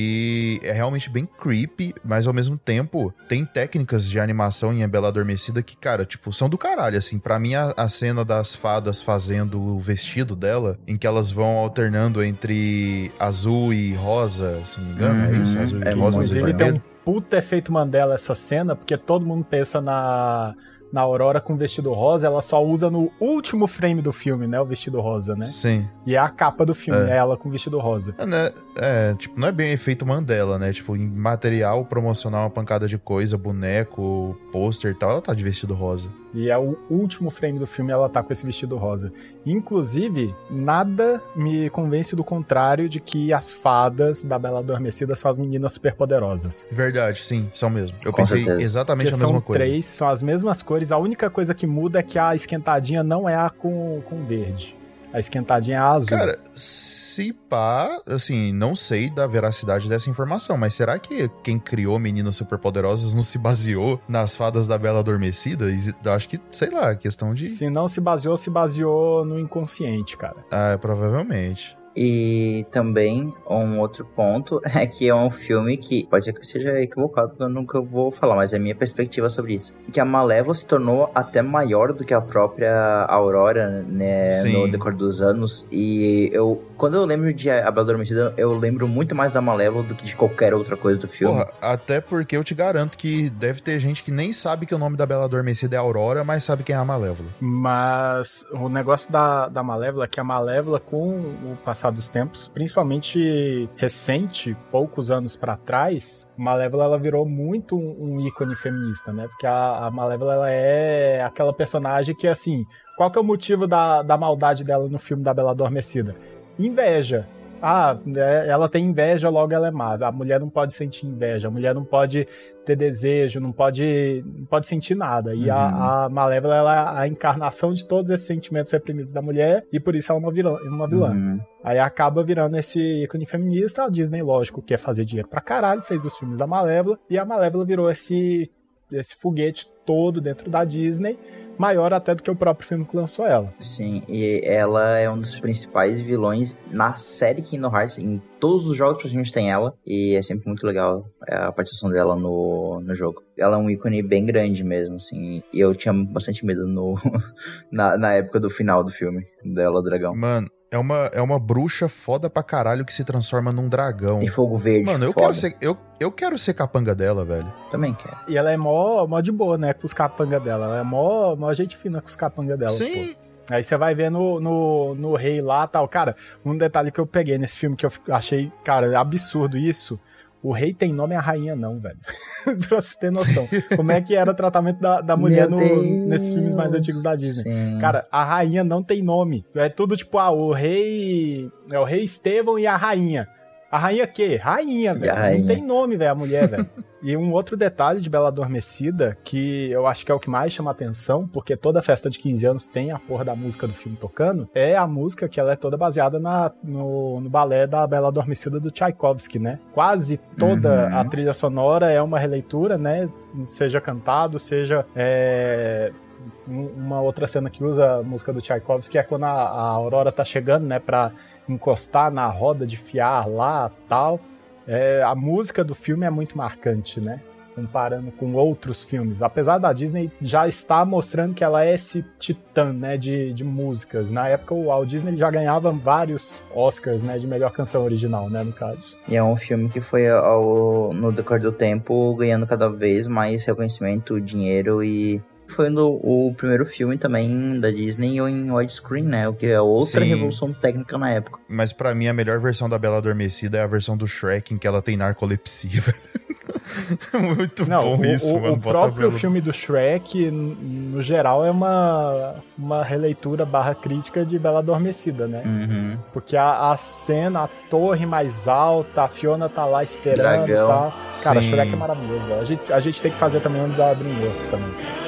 aí é realmente bem creepy, mas ao mesmo tempo tem técnicas de animação em A Bela Adormecida que, cara, tipo, são do caralho, assim. Pra mim, a, a cena das fadas fazendo o vestido dela, em que elas vão alternando entre azul e rosa, se não me engano, Uhum, é isso? Azul é e rosa, muito azul e Inclusive, tem vermelho. um puta efeito Mandela essa cena, porque todo mundo pensa na... na Aurora com vestido rosa, ela só usa no último frame do filme, né? O vestido rosa, né? Sim. E é a capa do filme, É. é ela com vestido rosa. É, né? É, tipo, não é bem efeito Mandela, né? Tipo, em material promocional, uma pancada de coisa, boneco, pôster e tal, ela tá de vestido rosa. E é o último frame do filme, ela tá com esse vestido rosa. Inclusive, nada me convence do contrário de que as fadas da Bela Adormecida são as meninas superpoderosas. Verdade, sim, são mesmo. Eu Com pensei certeza. exatamente Porque a mesma são coisa. três, são as mesmas cores. A única coisa que muda é que a esquentadinha não é a com, com verde. A esquentadinha é a azul. Cara, se pá, assim, não sei da veracidade dessa informação, mas será que quem criou Meninas Superpoderosas não se baseou nas fadas da Bela Adormecida? Eu acho que, sei lá, questão de... Se não se baseou, se baseou no inconsciente, cara. Ah, provavelmente. E também um outro ponto é que é um filme que pode ser que eu seja equivocado, porque eu nunca vou falar, mas é a minha perspectiva sobre isso. Que a Malévola se tornou até maior do que a própria Aurora, né, Sim. no decorrer dos anos. E eu, quando eu lembro de A Bela Adormecida, eu lembro muito mais da Malévola do que de qualquer outra coisa do filme. Porra, até porque eu te garanto que deve ter gente que nem sabe que o nome da Bela Adormecida é Aurora, mas sabe quem é a Malévola. Mas o negócio da, da Malévola é que a Malévola, com o passar dos tempos, principalmente recente, poucos anos pra trás, a Malévola ela virou muito um, um ícone feminista, né? Porque a, a Malévola ela é aquela personagem que, assim, qual que é o motivo da, da maldade dela no filme da Bela Adormecida? Inveja. Ah, ela tem inveja, logo ela é má. A mulher não pode sentir inveja, a mulher não pode ter desejo, não pode, não pode sentir nada. E Uhum. a, a Malévola ela é a encarnação de todos esses sentimentos reprimidos da mulher, e por isso ela é uma vilã. Uma vilã. Uhum. Aí acaba virando esse ícone feminista. A Disney, lógico, quer fazer dinheiro pra caralho, fez os filmes da Malévola, e a Malévola virou esse, esse foguete todo dentro da Disney, maior até do que o próprio filme que lançou ela. Sim, e ela é um dos principais vilões na série Kingdom Hearts. Em todos os jogos praticamente tem ela, e é sempre muito legal a participação dela no, no jogo. Ela é um ícone bem grande mesmo, assim, e eu tinha bastante medo no, na, na época do final do filme, dela, o dragão. Mano, é uma, é uma bruxa foda pra caralho que se transforma num dragão. Tem fogo verde, Mano, eu foda. quero, ser, eu, eu quero ser capanga dela, velho. Também quero. E ela é mó, mó de boa, né, com os capanga dela. Ela é mó, mó gente fina com os capanga dela. Sim. Pô. Aí você vai ver no, no, no Rei lá e tal. Cara, um detalhe que eu peguei nesse filme que eu achei, cara, absurdo isso. O rei tem nome e a rainha não, velho. Pra você ter noção. Como é que era o tratamento da, da mulher no, nesses filmes mais antigos da Disney. Sim. Cara, a rainha não tem nome. É tudo tipo, ah, o rei... É o rei Estevão e a rainha. A rainha quê? Rainha, velho. rainha. Não tem nome, velho, a mulher, velho. E um outro detalhe de Bela Adormecida, que eu acho que é o que mais chama atenção, porque toda festa de quinze anos tem a porra da música do filme tocando, é a música que ela é toda baseada na, no, no balé da Bela Adormecida do Tchaikovsky, né? Quase toda Uhum. a trilha sonora é uma releitura, né? Seja cantado, seja... É... um, uma outra cena que usa a música do Tchaikovsky é quando a, a Aurora tá chegando, né, pra encostar na roda de fiar lá e tal. É, a música do filme é muito marcante, né? Comparando com outros filmes. Apesar da Disney já estar mostrando que ela é esse titã, né, de, de músicas. Na época, o Walt Disney já ganhava vários Oscars, né, de melhor canção original, né, no caso. E é um filme que foi, ao, no decorrer do tempo, ganhando cada vez mais reconhecimento, dinheiro e... Foi no, o primeiro filme também da Disney em widescreen, né? O que é outra Sim. revolução técnica na época. Mas pra mim, a melhor versão da Bela Adormecida é a versão do Shrek, em que ela tem narcolepsia. Muito Não, bom o, isso, o, mano. O próprio filme do Shrek, no geral, é uma, uma releitura barra crítica de Bela Adormecida, né? Uhum. Porque a, a cena, a torre mais alta, a Fiona tá lá esperando Dragão. e tal. Cara, Sim. Shrek é maravilhoso, velho. A gente, a gente tem que fazer também um da DreamWorks também, cara.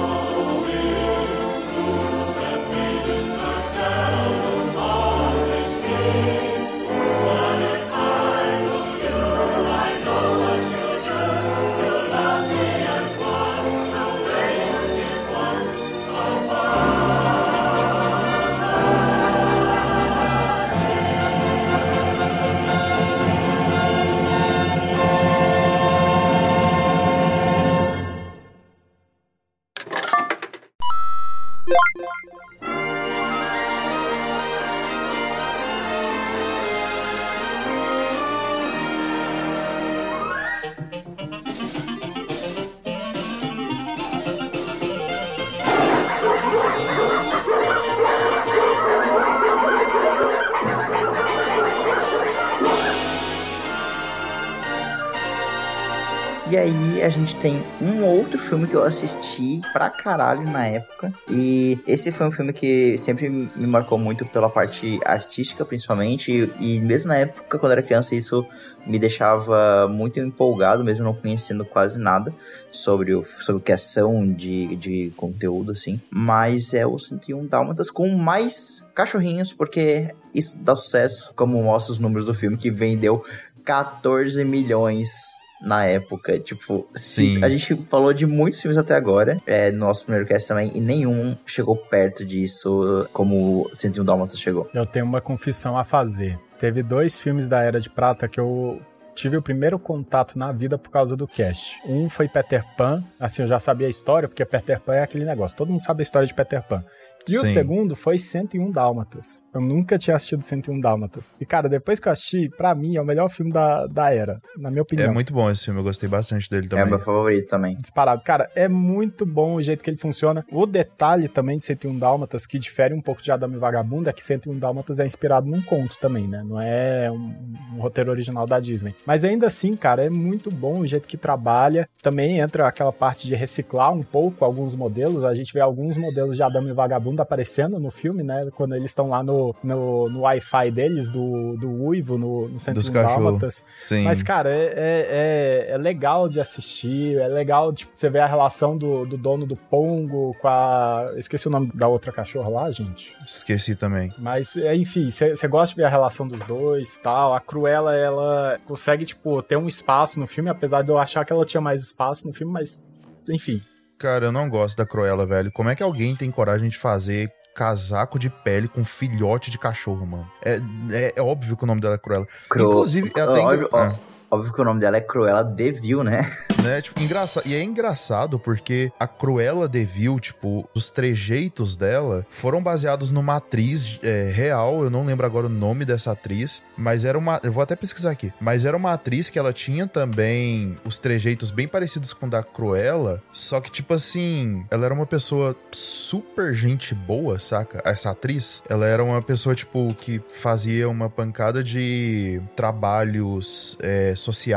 E aí a gente tem um outro filme que eu assisti pra caralho na época. E esse foi um filme que sempre me marcou muito pela parte artística, principalmente. E mesmo na época, quando eu era criança, isso me deixava muito empolgado, mesmo não conhecendo quase nada sobre, o, sobre criação de, de conteúdo, assim. Mas é o cento e um Dálmatas com mais cachorrinhos, porque isso dá sucesso, como mostra os números do filme, que vendeu catorze milhões na época. Tipo, se, a gente falou de muitos filmes até agora, é, no nosso primeiro cast também, e nenhum chegou perto disso como cento e um Dálmatas chegou. Eu tenho uma confissão a fazer. Teve dois filmes da Era de Prata que eu tive o primeiro contato na vida por causa do cast. Um foi Peter Pan, assim, eu já sabia a história, porque Peter Pan é aquele negócio, todo mundo sabe a história de Peter Pan. E Sim. o segundo foi cento e um Dálmatas. Eu nunca tinha assistido cento e um Dálmatas. E, cara, depois que eu assisti, pra mim, é o melhor filme da, da era, na minha opinião. É muito bom esse filme, eu gostei bastante dele também. É meu favorito também. Disparado. Cara, é muito bom o jeito que ele funciona. O detalhe também de cento e um Dálmatas, que difere um pouco de Adamo e Vagabundo, é que cento e um Dálmatas é inspirado num conto também, né? Não é um, um roteiro original da Disney. Mas ainda assim, cara, é muito bom o jeito que trabalha. Também entra aquela parte de reciclar um pouco alguns modelos. A gente vê alguns modelos de Adamo e Vagabundo aparecendo no filme, né? Quando eles estão lá no, no, no Wi-Fi deles, do, do Uivo, no, no cento e um Dálmatas. Sim. Mas, cara, é, é, é legal de assistir, é legal, tipo, você ver a relação do, do dono do Pongo com a... Eu esqueci o nome da outra cachorra lá, gente. Esqueci também. Mas, enfim, você gosta de ver a relação dos dois e tal. A Cruella, ela consegue, tipo, ter um espaço no filme, apesar de eu achar que ela tinha mais espaço no filme, mas, enfim. Cara, eu não gosto da Cruella, velho. Como é que alguém tem coragem de fazer casaco de pele com filhote de cachorro, mano? É, é, é óbvio que o nome dela é Cruella. Cru... Inclusive, ela tem... óbvio, ah. óbvio que o nome dela é Cruella de Vil, né? Né? Tipo, engraçado. E é engraçado porque a Cruella de Vil, tipo, os trejeitos dela foram baseados numa atriz é, real. Eu não lembro agora o nome dessa atriz, mas era uma... Eu vou até pesquisar aqui. Mas era uma atriz que ela tinha também os trejeitos bem parecidos com o da Cruella, só que, tipo assim, ela era uma pessoa super gente boa, saca? Essa atriz, ela era uma pessoa, tipo, que fazia uma pancada de trabalhos é,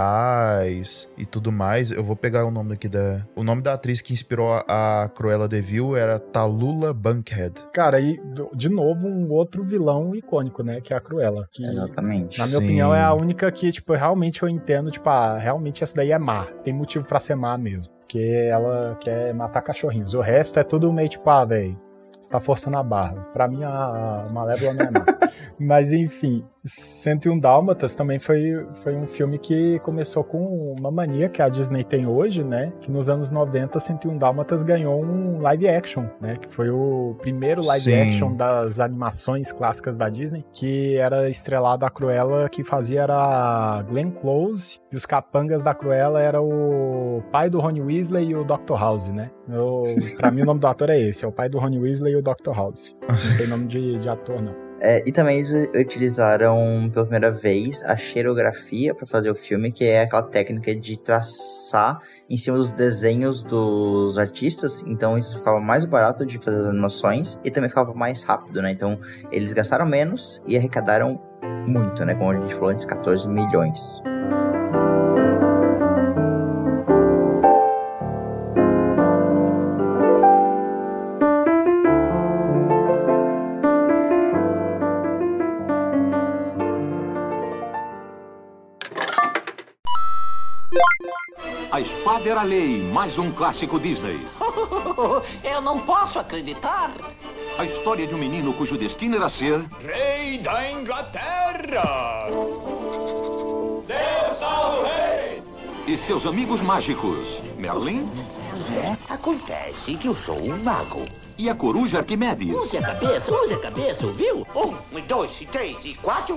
sociais e tudo mais. Eu vou pegar o nome aqui da... O nome da atriz que inspirou a, a Cruella de Vil era Tallulah Bankhead. Cara, e de novo um outro vilão icônico, né? Que é a Cruella. Que, exatamente. Na minha Sim. opinião, é a única que, tipo, realmente eu entendo, tipo, ah, realmente essa daí é má. Tem motivo pra ser má mesmo. Porque ela quer matar cachorrinhos. O resto é tudo meio tipo, ah, velho, você tá forçando a barra. Pra mim, a, a Malévola não é má. Mas, enfim. cento e um Dálmatas também foi, foi um filme que começou com uma mania que a Disney tem hoje, né? Que nos anos noventa, cento e um Dálmatas ganhou um live action, né? Que foi o primeiro live Sim. action das animações clássicas da Disney, que era estrelado a Cruella, que fazia era a Glenn Close, e os capangas da Cruella era o pai do Ron Weasley e o doutor House, né? Eu, pra mim o nome do ator é esse, é o pai do Ron Weasley e o doutor House. Não tem nome de, de ator, não. É, e também eles utilizaram pela primeira vez a xerografia para fazer o filme, que é aquela técnica de traçar em cima dos desenhos dos artistas. Então isso ficava mais barato de fazer as animações e também ficava mais rápido, né? Então eles gastaram menos e arrecadaram muito, né? Como a gente falou antes, quatorze milhões. A Espada era a Lei, mais um clássico Disney. Eu não posso acreditar. A história de um menino cujo destino era ser... Rei da Inglaterra! Deus salve o rei! E seus amigos mágicos, Merlin... É, acontece que eu sou um mago. E a coruja Arquimedes. Use a cabeça, use a cabeça, ouviu? Um, dois, três e quatro...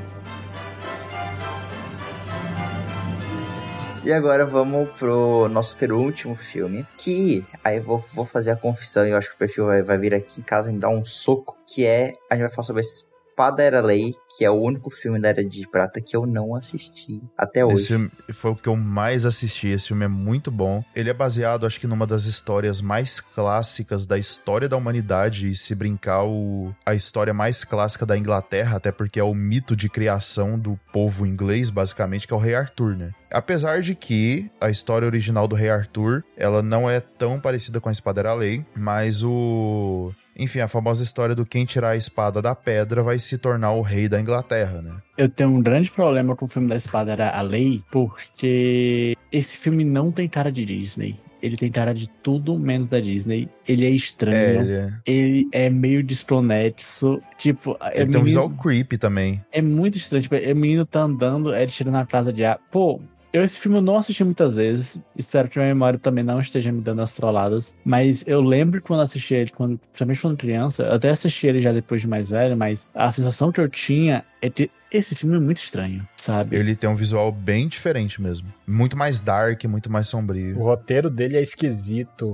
E agora vamos pro nosso penúltimo filme, que aí eu vou, vou fazer a confissão e eu acho que o perfil vai, vai vir aqui em casa e me dar um soco, que é, a gente vai falar sobre a Espada Era Lei, que é o único filme da Era de Prata que eu não assisti até hoje. Esse filme foi o que eu mais assisti, esse filme é muito bom. Ele é baseado, acho que, numa das histórias mais clássicas da história da humanidade, e se brincar, o, a história mais clássica da Inglaterra, até porque é o mito de criação do povo inglês, basicamente, que é o Rei Arthur, né? Apesar de que a história original do Rei Arthur, ela não é tão parecida com a Espada Era Lei, mas o... Enfim, a famosa história do quem tirar a espada da pedra vai se tornar o rei da Inglaterra, né? Eu tenho um grande problema com o filme da Espada Era a Lei, porque esse filme não tem cara de Disney. Ele tem cara de tudo menos da Disney. Ele é estranho. É, ele, é... ele é meio desconexo. Tipo, ele é tem menino... um visual creepy também. É muito estranho. Tipo, o menino tá andando, ele tira na casa de ar. Pô, eu esse filme eu não assisti muitas vezes. Espero que a minha memória também não esteja me dando as trolladas. Mas eu lembro quando assisti ele, quando, principalmente quando criança, eu até assisti ele já depois de mais velho, mas a sensação que eu tinha é de esse filme é muito estranho, sabe? Ele tem um visual bem diferente mesmo. Muito mais dark, muito mais sombrio. O roteiro dele é esquisito,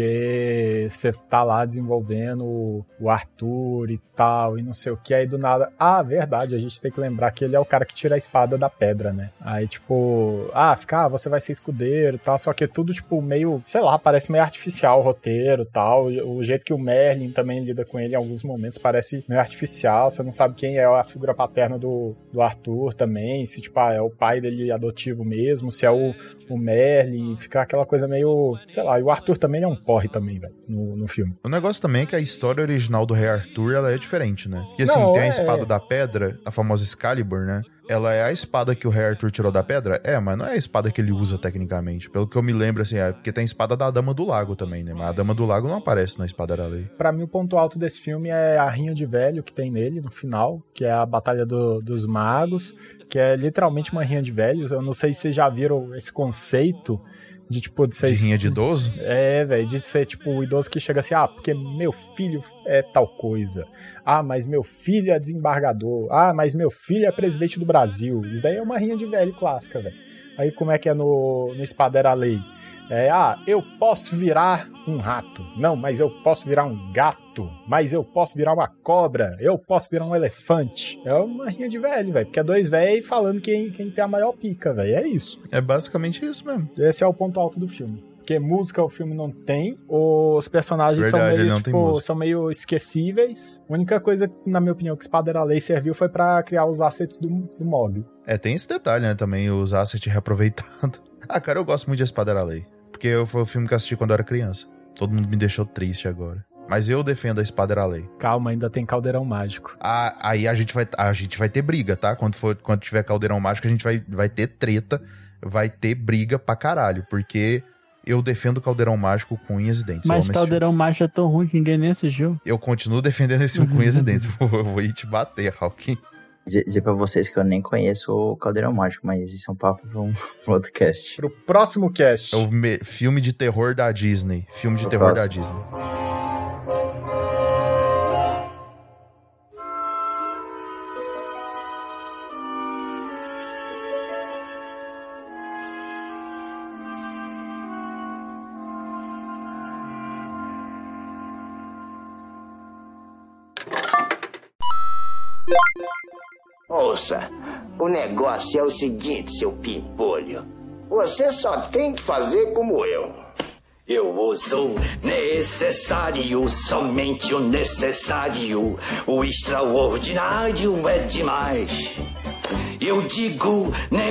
porque você tá lá desenvolvendo o Arthur e tal, e não sei o que, aí do nada... Ah, verdade, a gente tem que lembrar que ele é o cara que tira a espada da pedra, né? Aí, tipo... Ah, fica, ah, você vai ser escudeiro e tal, só que é tudo, tipo, meio... Sei lá, parece meio artificial o roteiro e tal. O jeito que o Merlin também lida com ele em alguns momentos parece meio artificial. Você não sabe quem é a figura paterna do do Arthur também, se tipo, ah, é o pai dele adotivo mesmo, se é o, o Merlin, fica aquela coisa meio, sei lá, e o Arthur também é um porre também, velho, no, no filme. O negócio também é que a história original do Rei Arthur, ela é diferente, né? Porque assim, Não, tem a é... espada da pedra, a famosa Excalibur, né? Ela é a espada que o Rei Arthur tirou da pedra? É, mas não é a espada que ele usa tecnicamente. Pelo que eu me lembro, assim, é porque tem a espada da Dama do Lago também, né? Mas a Dama do Lago não aparece na Espada Era Lei. Pra mim, o ponto alto desse filme é a rinha de velho que tem nele no final, que é a Batalha do, dos Magos, que é literalmente uma rinha de velhos. Eu não sei se vocês já viram esse conceito de tipo... De, ser, de rinha de idoso? É, velho, de ser tipo o idoso que chega assim, ah, porque meu filho é tal coisa. Ah, mas meu filho é desembargador. Ah, mas meu filho é presidente do Brasil. Isso daí é uma rinha de velho clássica, velho. Aí como é que é no, no Espada Era Lei? É, ah, eu posso virar um rato. Não, mas eu posso virar um gato. Mas eu posso virar uma cobra. Eu posso virar um elefante. É uma rinha de velho, velho. Porque é dois velhos falando quem, quem tem a maior pica, velho. É isso. É basicamente isso mesmo. Esse é o ponto alto do filme. Porque música o filme não tem. Os personagens Verdade, são, meio, tipo, são meio esquecíveis. A única coisa, na minha opinião, que Espada Era Lei serviu foi pra criar os assets do, do Mogli. É, tem esse detalhe, né? Também os assets reaproveitados. Ah, cara, eu gosto muito de Espada Era Lei. Porque foi o filme que eu assisti quando eu era criança. Todo mundo me deixou triste agora. Mas eu defendo a Espada Era Lei. Calma, ainda tem Caldeirão Mágico. Ah, aí a gente, vai, a gente vai ter briga, tá? Quando, for, quando tiver Caldeirão Mágico, a gente vai, vai ter treta. Vai ter briga pra caralho. Porque eu defendo o Caldeirão Mágico com unhas e dentes. Mas Caldeirão Mágico é tão ruim que ninguém nem assistiu. Eu continuo defendendo esse com unhas e dentes. Eu vou ir te bater, Hawking. Dizer, dizer pra vocês que eu nem conheço o Caldeirão Mágico, mas isso é um papo pra um, pra um outro cast. Pro próximo cast. É o me- filme de terror da Disney. Filme de Pro terror próximo. da Disney. Ouça, o negócio é o seguinte, seu pimpolho. Você só tem que fazer como eu. Eu uso necessário, somente o necessário. O extraordinário é demais. Eu digo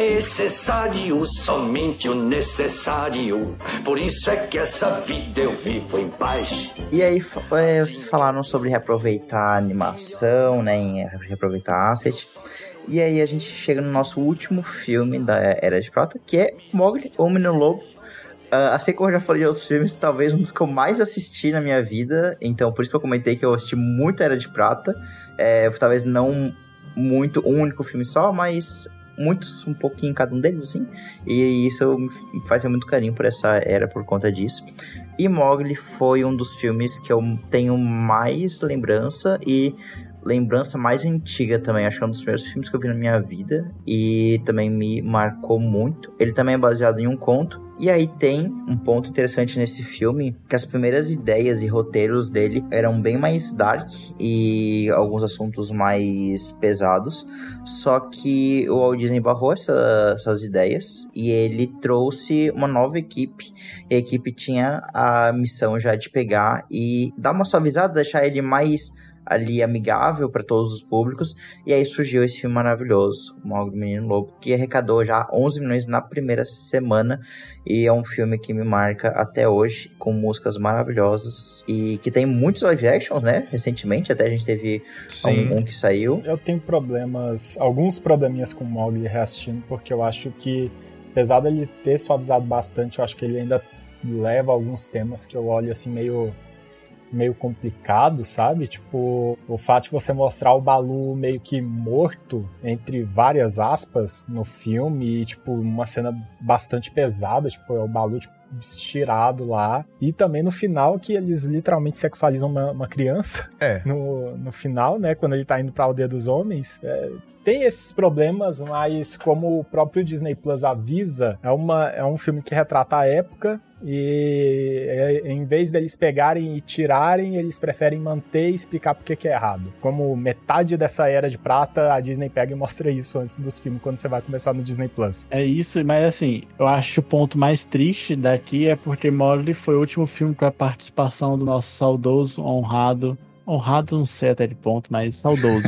necessário, somente o necessário. Por isso é que essa vida eu vivo em paz. E aí, é, vocês falaram sobre reaproveitar a animação, né, em reaproveitar asset. E aí a gente chega no nosso último filme da Era de Prata, que é Mowgli, o Menino Lobo. Uh, assim como eu já falei de outros filmes, talvez um dos que eu mais assisti na minha vida. Então, por isso que eu comentei que eu assisti muito Era de Prata. É, talvez não muito, um único filme só, mas muitos, um pouquinho cada um deles, assim. E isso me faz ter muito carinho por essa era por conta disso. E Mowgli foi um dos filmes que eu tenho mais lembrança e lembrança mais antiga também. Acho que é um dos primeiros filmes que eu vi na minha vida e também me marcou muito. Ele também é baseado em um conto. E aí tem um ponto interessante nesse filme, que as primeiras ideias e roteiros dele eram bem mais dark e alguns assuntos mais pesados. Só que o Walt Disney barrou essa, essas ideias e ele trouxe uma nova equipe. E a equipe tinha a missão já de pegar e dar uma suavizada, deixar ele mais ali amigável para todos os públicos, e aí surgiu esse filme maravilhoso, O Mowgli, o Menino Lobo, que arrecadou já onze milhões na primeira semana, e é um filme que me marca até hoje, com músicas maravilhosas, e que tem muitos live actions, né, recentemente, até a gente teve um, um que saiu. Eu tenho problemas, alguns probleminhas com o Mowgli reassistindo, porque eu acho que, apesar dele ter suavizado bastante, eu acho que ele ainda leva alguns temas que eu olho assim meio... meio complicado, sabe? Tipo, o fato de você mostrar o Balu meio que morto, entre várias aspas, no filme, e, tipo, uma cena bastante pesada, tipo, é o Balu, tipo, estirado lá. E também no final, que eles literalmente sexualizam uma, uma criança. É. No, no final, né? Quando ele tá indo pra Aldeia dos Homens. É, tem esses problemas, mas como o próprio Disney Plus avisa, é, uma, é um filme que retrata a época. E em vez deles pegarem e tirarem, eles preferem manter e explicar por que que é errado. Como metade dessa Era de Prata, a Disney pega e mostra isso antes dos filmes, quando você vai começar no Disney Plus. É isso, mas assim, eu acho o ponto mais triste daqui é porque Mowgli foi o último filme com a participação do nosso saudoso, honrado, honrado não sei até de ponto, mas saudoso.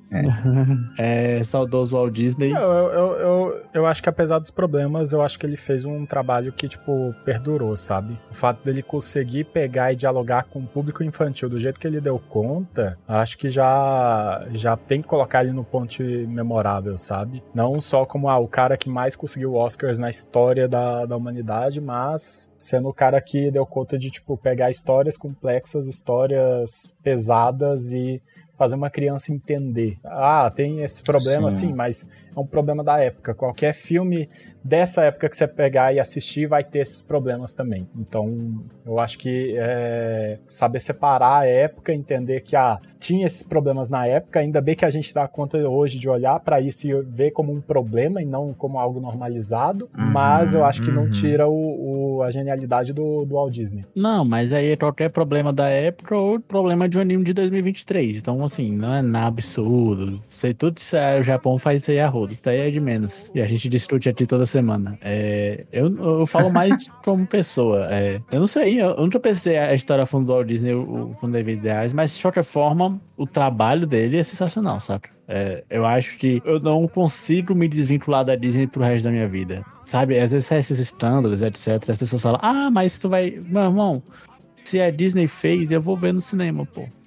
É. É, saudoso Walt Disney. Eu, eu, eu, eu acho que apesar dos problemas, eu acho que ele fez um trabalho que, tipo, perdurou, sabe? O fato dele conseguir pegar e dialogar com o público infantil do jeito que ele deu conta, acho que já, já tem que colocar ele no ponto memorável, sabe? Não só como ah, o cara que mais conseguiu Oscars na história da, da humanidade, mas sendo o cara que deu conta de, tipo, pegar histórias complexas, histórias pesadas e fazer uma criança entender. Ah, tem esse problema, sim, sim, mas é um problema da época. Qualquer filme dessa época que você pegar e assistir vai ter esses problemas também. Então, eu acho que é saber separar a época, entender que ah, tinha esses problemas na época, ainda bem que a gente dá conta hoje de olhar para isso e ver como um problema e não como algo normalizado, uhum, mas eu acho que uhum. não tira o, o, a genialidade do, do Walt Disney. Não, mas aí é qualquer problema da época ou problema de um anime de dois mil e vinte e três. Então, assim, não é nada absurdo. Sei tudo isso, o Japão faz isso aí a rodo. Isso aí é de menos. E a gente discute aqui toda semana. É, eu, eu falo mais como pessoa. É, eu não sei, eu, eu nunca pensei a história a fundo do Walt Disney, o fundo da vida ideais, mas de qualquer forma, o trabalho dele é sensacional, sabe? É, eu acho que eu não consigo me desvincular da Disney pro resto da minha vida. Sabe? Às vezes esses escândalos, etcétera. As pessoas falam, ah, mas tu vai... Meu irmão, se a Disney fez, eu vou ver no cinema, pô.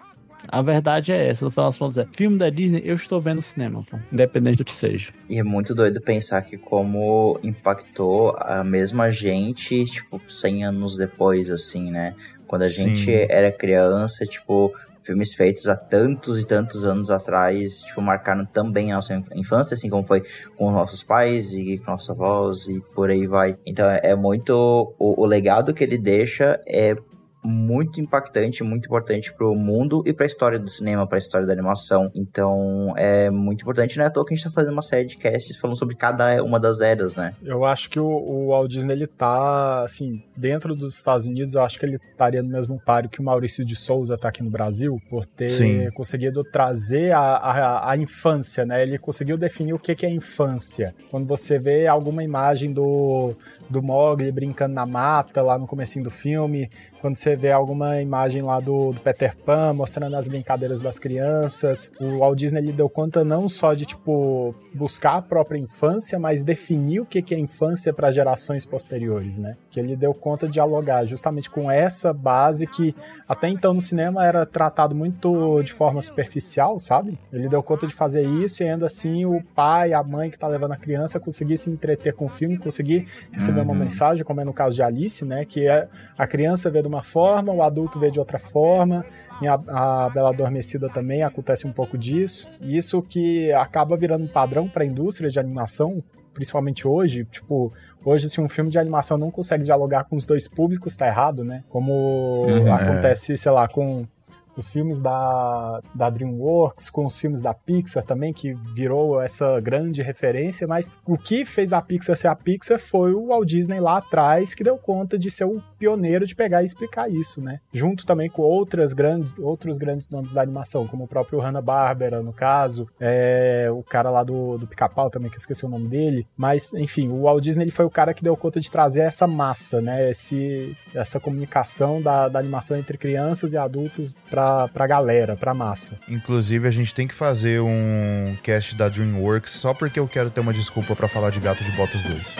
A verdade é essa, no final das contas é, filme da Disney eu estou vendo no cinema, pô, independente do que seja. E é muito doido pensar que como impactou a mesma gente, tipo, cem anos depois, assim, né? Quando a Sim. gente era criança, tipo, filmes feitos há tantos e tantos anos atrás, tipo, marcaram também a nossa infância, assim como foi com os nossos pais e com nossos avós e por aí vai. Então é muito... O, o legado que ele deixa é muito impactante, muito importante pro mundo e pra história do cinema, pra história da animação. Então, é muito importante, né? À toa que a gente tá fazendo uma série de casts falando sobre cada uma das eras, né? Eu acho que o, o Walt Disney, ele tá, assim, dentro dos Estados Unidos, eu acho que ele estaria no mesmo páreo que o Maurício de Souza tá aqui no Brasil, por ter Sim. conseguido trazer a, a, a infância, né? Ele conseguiu definir o que, que é infância. Quando você vê alguma imagem do, do Mowgli brincando na mata, lá no comecinho do filme, quando você vê alguma imagem lá do, do Peter Pan mostrando as brincadeiras das crianças, o Walt Disney ele deu conta não só de, tipo, buscar a própria infância, mas definir o que, que é infância para gerações posteriores, né? Que ele deu conta de dialogar justamente com essa base que até então no cinema era tratado muito de forma superficial, sabe? Ele deu conta de fazer isso e ainda assim o pai, a mãe que tá levando a criança conseguir se entreter com o filme, conseguir receber uhum. uma mensagem, como é no caso de Alice, né? Que é a criança vê de uma forma, o adulto vê de outra forma. Em a, a Bela Adormecida também acontece um pouco disso. E isso que acaba virando um padrão para a indústria de animação, principalmente hoje. Tipo, hoje se um filme de animação não consegue dialogar com os dois públicos, tá errado, né? Como uhum, acontece, é. sei lá, com os filmes da, da DreamWorks, com os filmes da Pixar também, que virou essa grande referência, mas o que fez a Pixar ser a Pixar foi o Walt Disney lá atrás, que deu conta de ser o pioneiro de pegar e explicar isso, né? Junto também com outras grandes, outros grandes nomes da animação, como o próprio Hanna-Barbera, no caso, é, o cara lá do, do Pica-Pau também, que eu esqueci o nome dele, mas, enfim, o Walt Disney ele foi o cara que deu conta de trazer essa massa, né? Esse, essa comunicação da, da animação entre crianças e adultos para Pra, pra galera, pra massa. Inclusive, a gente tem que fazer um cast da DreamWorks só porque eu quero ter uma desculpa pra falar de Gato de Botas dois.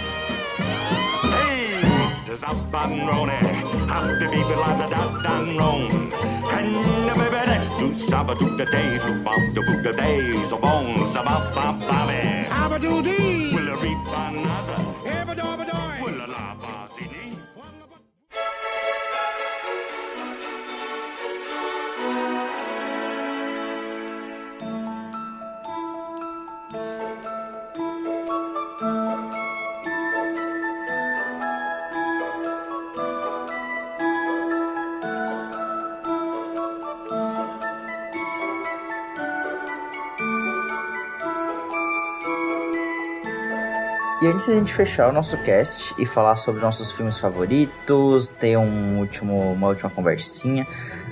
E antes de a gente fechar o nosso cast e falar sobre nossos filmes favoritos, ter um último, uma última conversinha,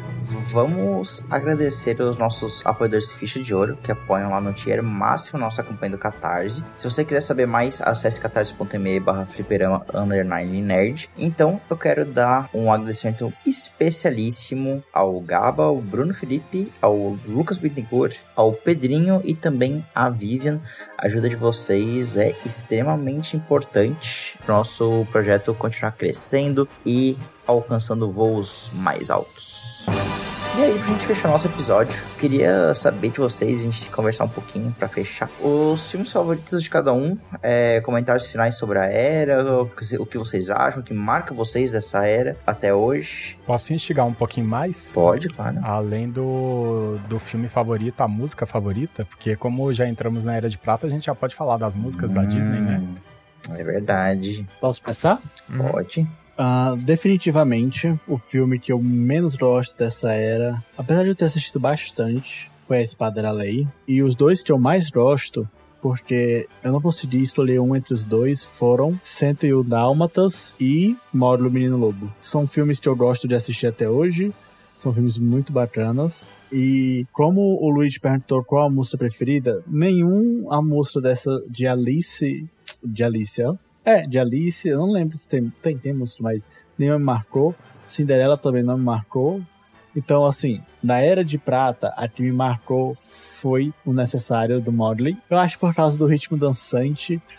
vamos agradecer os nossos apoiadores de ficha de ouro, que apoiam lá no tier máximo nossa campanha do Catarse. Se você quiser saber mais, acesse catarse.me barra fliperama underline nerd. Então, eu quero dar um agradecimento especialíssimo ao Gaba, ao Bruno Felipe, ao Lucas Bittencourt, ao Pedrinho e também à Vivian. A ajuda de vocês é extremamente importante para o nosso projeto continuar crescendo e alcançando voos mais altos. E aí, pra gente fechar nosso episódio, queria saber de vocês, a gente conversar um pouquinho pra fechar os filmes favoritos de cada um, é, comentários finais sobre a era, o que, o que vocês acham, o que marca vocês dessa era até hoje. Posso instigar um pouquinho mais? Pode, claro. Além do, do filme favorito, a música favorita, porque como já entramos na Era de Prata, a gente já pode falar das músicas hum, da Disney, né? É verdade. Posso começar? Pode. Uh, definitivamente, o filme que eu menos gosto dessa era, apesar de eu ter assistido bastante, foi A Espada Era Lei. E os dois que eu mais gosto, porque eu não consegui escolher um entre os dois, foram cento e um Dálmatas e Mowgli, o Menino Lobo. São filmes que eu gosto de assistir até hoje, são filmes muito bacanas. E como o Luigi perguntou qual a música preferida, nenhum a música dessa de Alice... De Alicia... É, de Alice, eu não lembro se tem, tem, tem música, mas nenhuma me marcou. Cinderela também não me marcou. Então, assim, na Era de Prata, a que me marcou foi o Necessário do Mowgli. Eu acho por causa do ritmo dançante,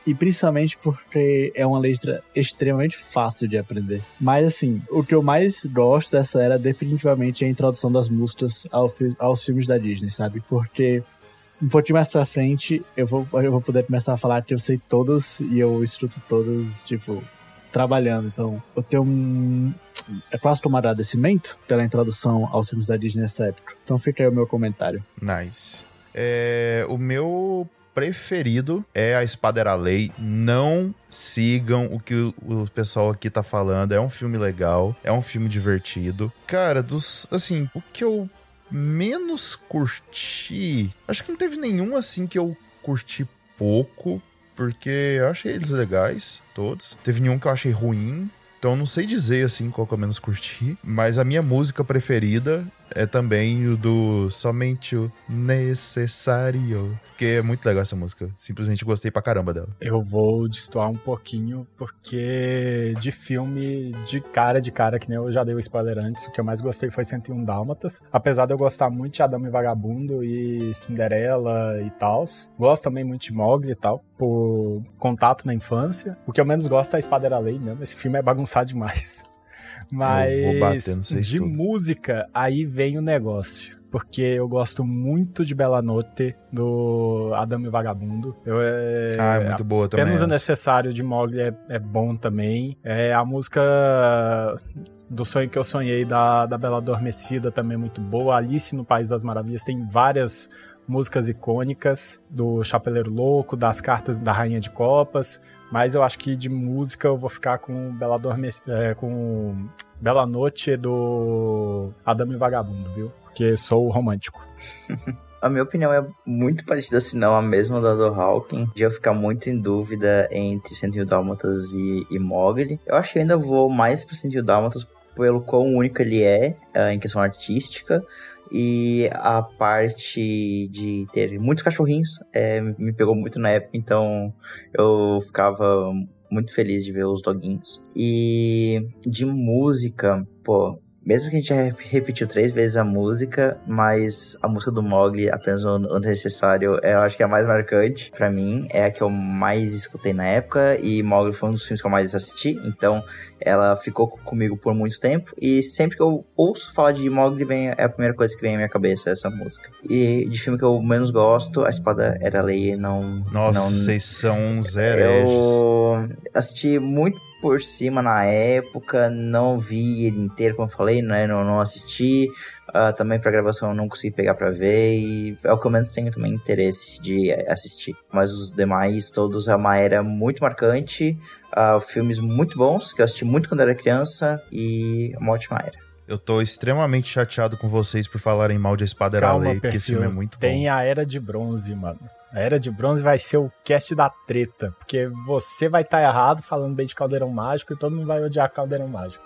E principalmente porque é uma letra extremamente fácil de aprender. Mas assim, o que eu mais gosto dessa era definitivamente é a introdução das músicas ao fi- aos filmes da Disney, sabe? Porque um pouquinho mais pra frente eu vou, eu vou poder começar a falar que eu sei todas e eu estudo todas, tipo, trabalhando. Então eu tenho um... é quase como um agradecimento pela introdução aos filmes da Disney nessa época. Então fica aí o meu comentário. Nice. É, o meu preferido é A Espada Era a Lei. Não sigam o que o, o pessoal aqui tá falando. É um filme legal, é um filme divertido. Cara, dos, assim, o que eu menos curti, acho que não teve nenhum assim que eu curti pouco, porque eu achei eles legais, todos. Teve nenhum que eu achei ruim. Então eu não sei dizer, assim, qual que eu menos curti. Mas a minha música preferida é também o do Somente o Necessário. Porque é muito legal essa música. Simplesmente gostei pra caramba dela. Eu vou destoar um pouquinho, porque de filme, de cara de cara, que nem eu já dei o spoiler antes, o que eu mais gostei foi cento e um Dálmatas. Apesar de eu gostar muito de Adamo e Vagabundo e Cinderela e tal. Gosto também muito de Mowgli e tal, por contato na infância. O que eu menos gosto é A Espada Era a Lei mesmo. Esse filme é bagunçado demais. Mas de tudo. Música, aí vem o negócio. Porque eu gosto muito de Bella Notte, do Adamo e Vagabundo. Eu, é, ah, é muito boa também. Apenas o Necessário de Mowgli é, é bom também. É, a música do Sonho que eu Sonhei, da, da Bela Adormecida, também é muito boa. Alice no País das Maravilhas tem várias músicas icônicas. Do Chapeleiro Louco, das Cartas da Rainha de Copas. Mas eu acho que de música eu vou ficar com Bela, Adormec... é, com Bella Notte do Adamo e Vagabundo, viu? Porque sou romântico. A minha opinião é muito parecida, se não a mesma da do Hawking, de eu ficar muito em dúvida entre cento e um Dálmatas e, e Mowgli. Eu acho que eu ainda vou mais pra cento e um Dálmatas pelo quão único ele é, em questão artística. E a parte de ter muitos cachorrinhos é, me pegou muito na época, então eu ficava muito feliz de ver os doguinhos. E de música, pô, mesmo que a gente já repetiu três vezes a música, mas a música do Mowgli, apenas o necessário, eu acho que é a mais marcante pra mim, é a que eu mais escutei na época, e Mowgli foi um dos filmes que eu mais assisti, então ela ficou comigo por muito tempo, e sempre que eu ouço falar de Mowgli, vem, é a primeira coisa que vem à minha cabeça, essa música. E de filme que eu menos gosto, A Espada Era a Lei, não... Nossa, não, vocês são uns hereges. Eu assisti muito por cima na época, não vi ele inteiro, como eu falei, né? não, não assisti, uh, também pra gravação eu não consegui pegar pra ver, e é o que eu menos tenho também interesse de assistir, mas os demais todos é uma era muito marcante, uh, filmes muito bons, que eu assisti muito quando era criança, e uma ótima era. Eu tô extremamente chateado com vocês por falarem mal de A Espada Era a Lei, porque esse filme é muito bom. Tem a Era de Bronze, mano. A Era de Bronze vai ser o cast da treta, porque você vai estar tá errado falando bem de Caldeirão Mágico e todo mundo vai odiar Caldeirão Mágico.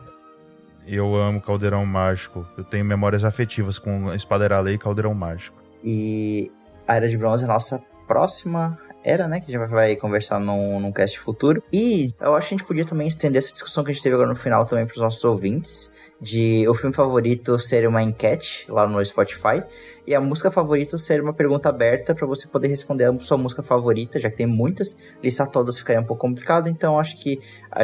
Eu amo Caldeirão Mágico. Eu tenho memórias afetivas com A Espada Era a Lei e Caldeirão Mágico. E a Era de Bronze é a nossa próxima era, né? Que a gente vai conversar num, num cast futuro. E eu acho que a gente podia também estender essa discussão que a gente teve agora no final também para os nossos ouvintes, de o filme favorito ser uma enquete lá no Spotify e a música favorita ser uma pergunta aberta para você poder responder a sua música favorita, já que tem muitas, listar todas ficaria um pouco complicado, então acho que a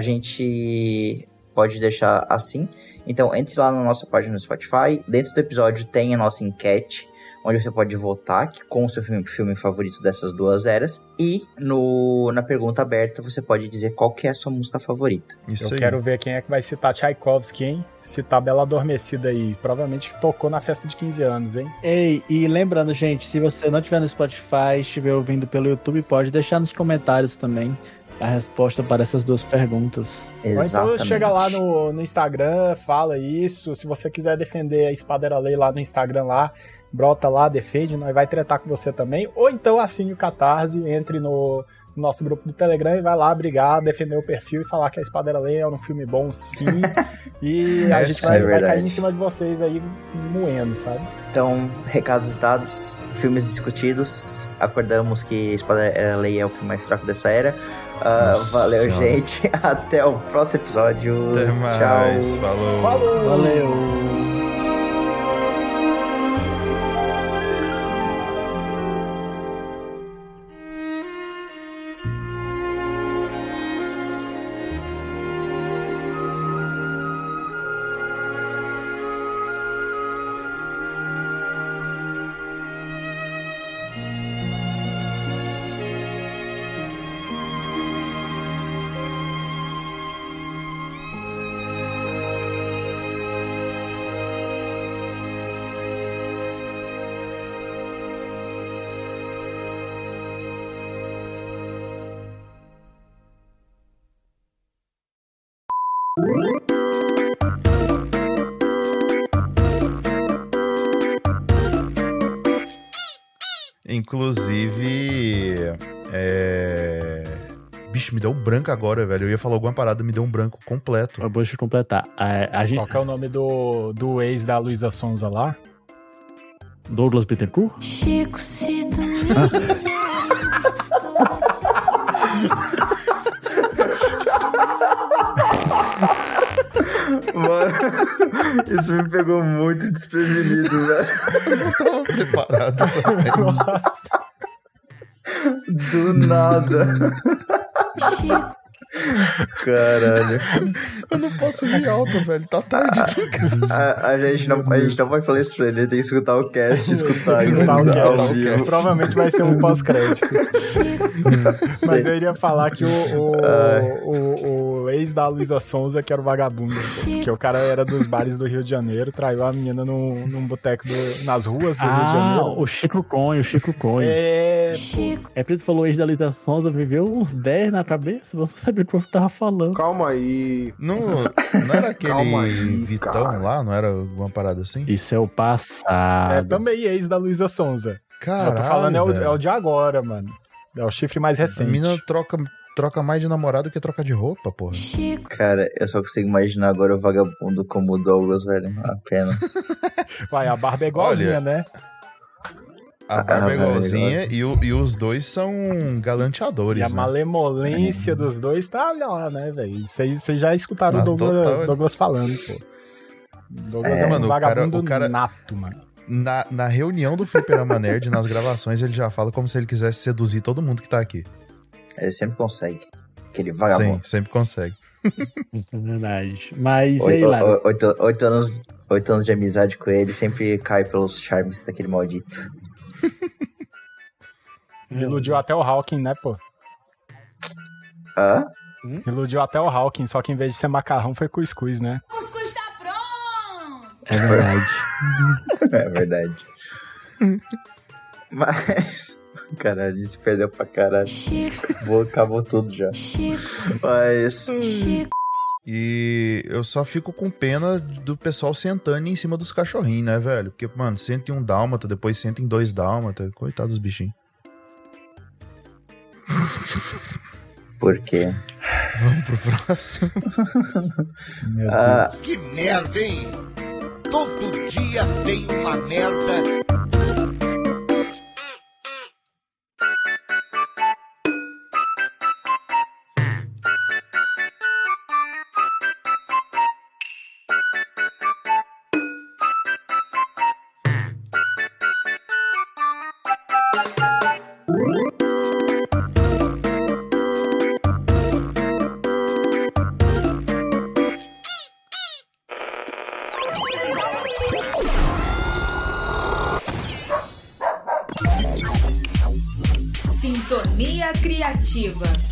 gente pode deixar assim. Então entre lá na nossa página no Spotify, dentro do episódio tem a nossa enquete, onde você pode votar com o seu filme, filme favorito dessas duas eras. E no, na pergunta aberta você pode dizer qual que é a sua música favorita. Isso Eu aí. Quero ver quem é que vai citar Tchaikovsky, hein? Citar Bela Adormecida aí. Provavelmente tocou na festa de quinze anos, hein? Ei, e lembrando, gente, se você não estiver no Spotify, estiver ouvindo pelo YouTube, pode deixar nos comentários também a resposta para essas duas perguntas. Exatamente. Ou então chega lá no, no Instagram, fala isso. Se você quiser defender a Espada Era a Lei lá no Instagram, lá, brota lá, defende, nós vai tretar com você também. Ou então assine o Catarse, entre no, no nosso grupo do Telegram e vai lá brigar, defender o perfil e falar que a Espada Era a Lei é um filme bom, sim. E a gente vai, é vai cair em cima de vocês aí, moendo, sabe? Então, recados dados, filmes discutidos. Acordamos que Espada Era a Lei é o filme mais fraco dessa era. Uh, valeu, senhora. Gente. Até o próximo episódio. Até mais. Tchau. Falou. Falou. Valeu. Inclusive, é... Bicho, me deu um branco agora, velho. Eu ia falar alguma parada, me deu um branco completo. Eu vou te completar. A, a gente... Qual que é o nome do, do ex da Luísa Sonza lá? Douglas Bittencourt? Chico, se tu Mano, isso me pegou muito desprevenido, velho. Eu não tava preparado também. Nossa. Do nada. Chico. Caralho. Eu não posso rir alto, velho. Tá tarde aqui, a, a, a, gente não, a gente não pode falar isso pra ele. Ele tem que escutar o cast e escutar isso o cast. ao vivo. Provavelmente vai ser um pós-crédito. Mas eu iria falar que o, o, o, o ex da Luísa Sonza, que era o vagabundo, que o cara era dos bares do Rio de Janeiro, traiu a menina num, num boteco do, nas ruas do ah, Rio de Janeiro. O Chico Conho, o Chico Conho. É, Chico. É por isso que falou ex da Luísa Sonza, viveu uns dez na cabeça, você sabia o que eu tava falando. Calma aí. Não, não era aquele aí, Vitão cara. Lá? Não era alguma parada assim? Isso é o passado. É também ex da Luísa Sonza. Caralho, eu tô falando é o, é o de agora, mano. É o chifre mais recente. A mina troca, troca mais de namorado que troca de roupa, porra. Chico. Cara, eu só consigo imaginar agora o vagabundo como o Douglas, velho. Apenas. Vai, a barba é igualzinha, Olha, né? A barba ah, é igualzinha e, o, e os dois são galanteadores. E a né? malemolência é. dos dois tá lá, né, velho? Vocês já escutaram ah, o Douglas, total, Douglas falando, pô. Douglas é, é um mano, vagabundo o cara, o cara, nato, mano. Na, na reunião do Fliperama Nerd, nas gravações, ele já fala como se ele quisesse seduzir todo mundo que tá aqui. Ele sempre consegue. Aquele vagabundo. Sim, sempre consegue. É verdade. Mas oito, aí, lá. Oito, oito, anos, oito anos de amizade com ele, sempre cai pelos charmes daquele maldito. Iludiu até o Hawking, né, pô? Hã? Hum? Iludiu até o Hawking, só que em vez de ser macarrão foi cuscuz, né? Cuscuz tá pronto! É verdade. É verdade. Mas... Caralho, a gente se perdeu pra caralho. Acabou, acabou tudo já. Mas... E eu só fico com pena do pessoal sentando em cima dos cachorrinhos, né, velho? Porque, mano, senta em um dálmata, depois senta em dois dálmata. Coitado dos bichinhos. Por quê? Vamos pro próximo. Meu Deus. Ah. Que merda, hein? Todo dia tem uma merda. Sintonia Criativa.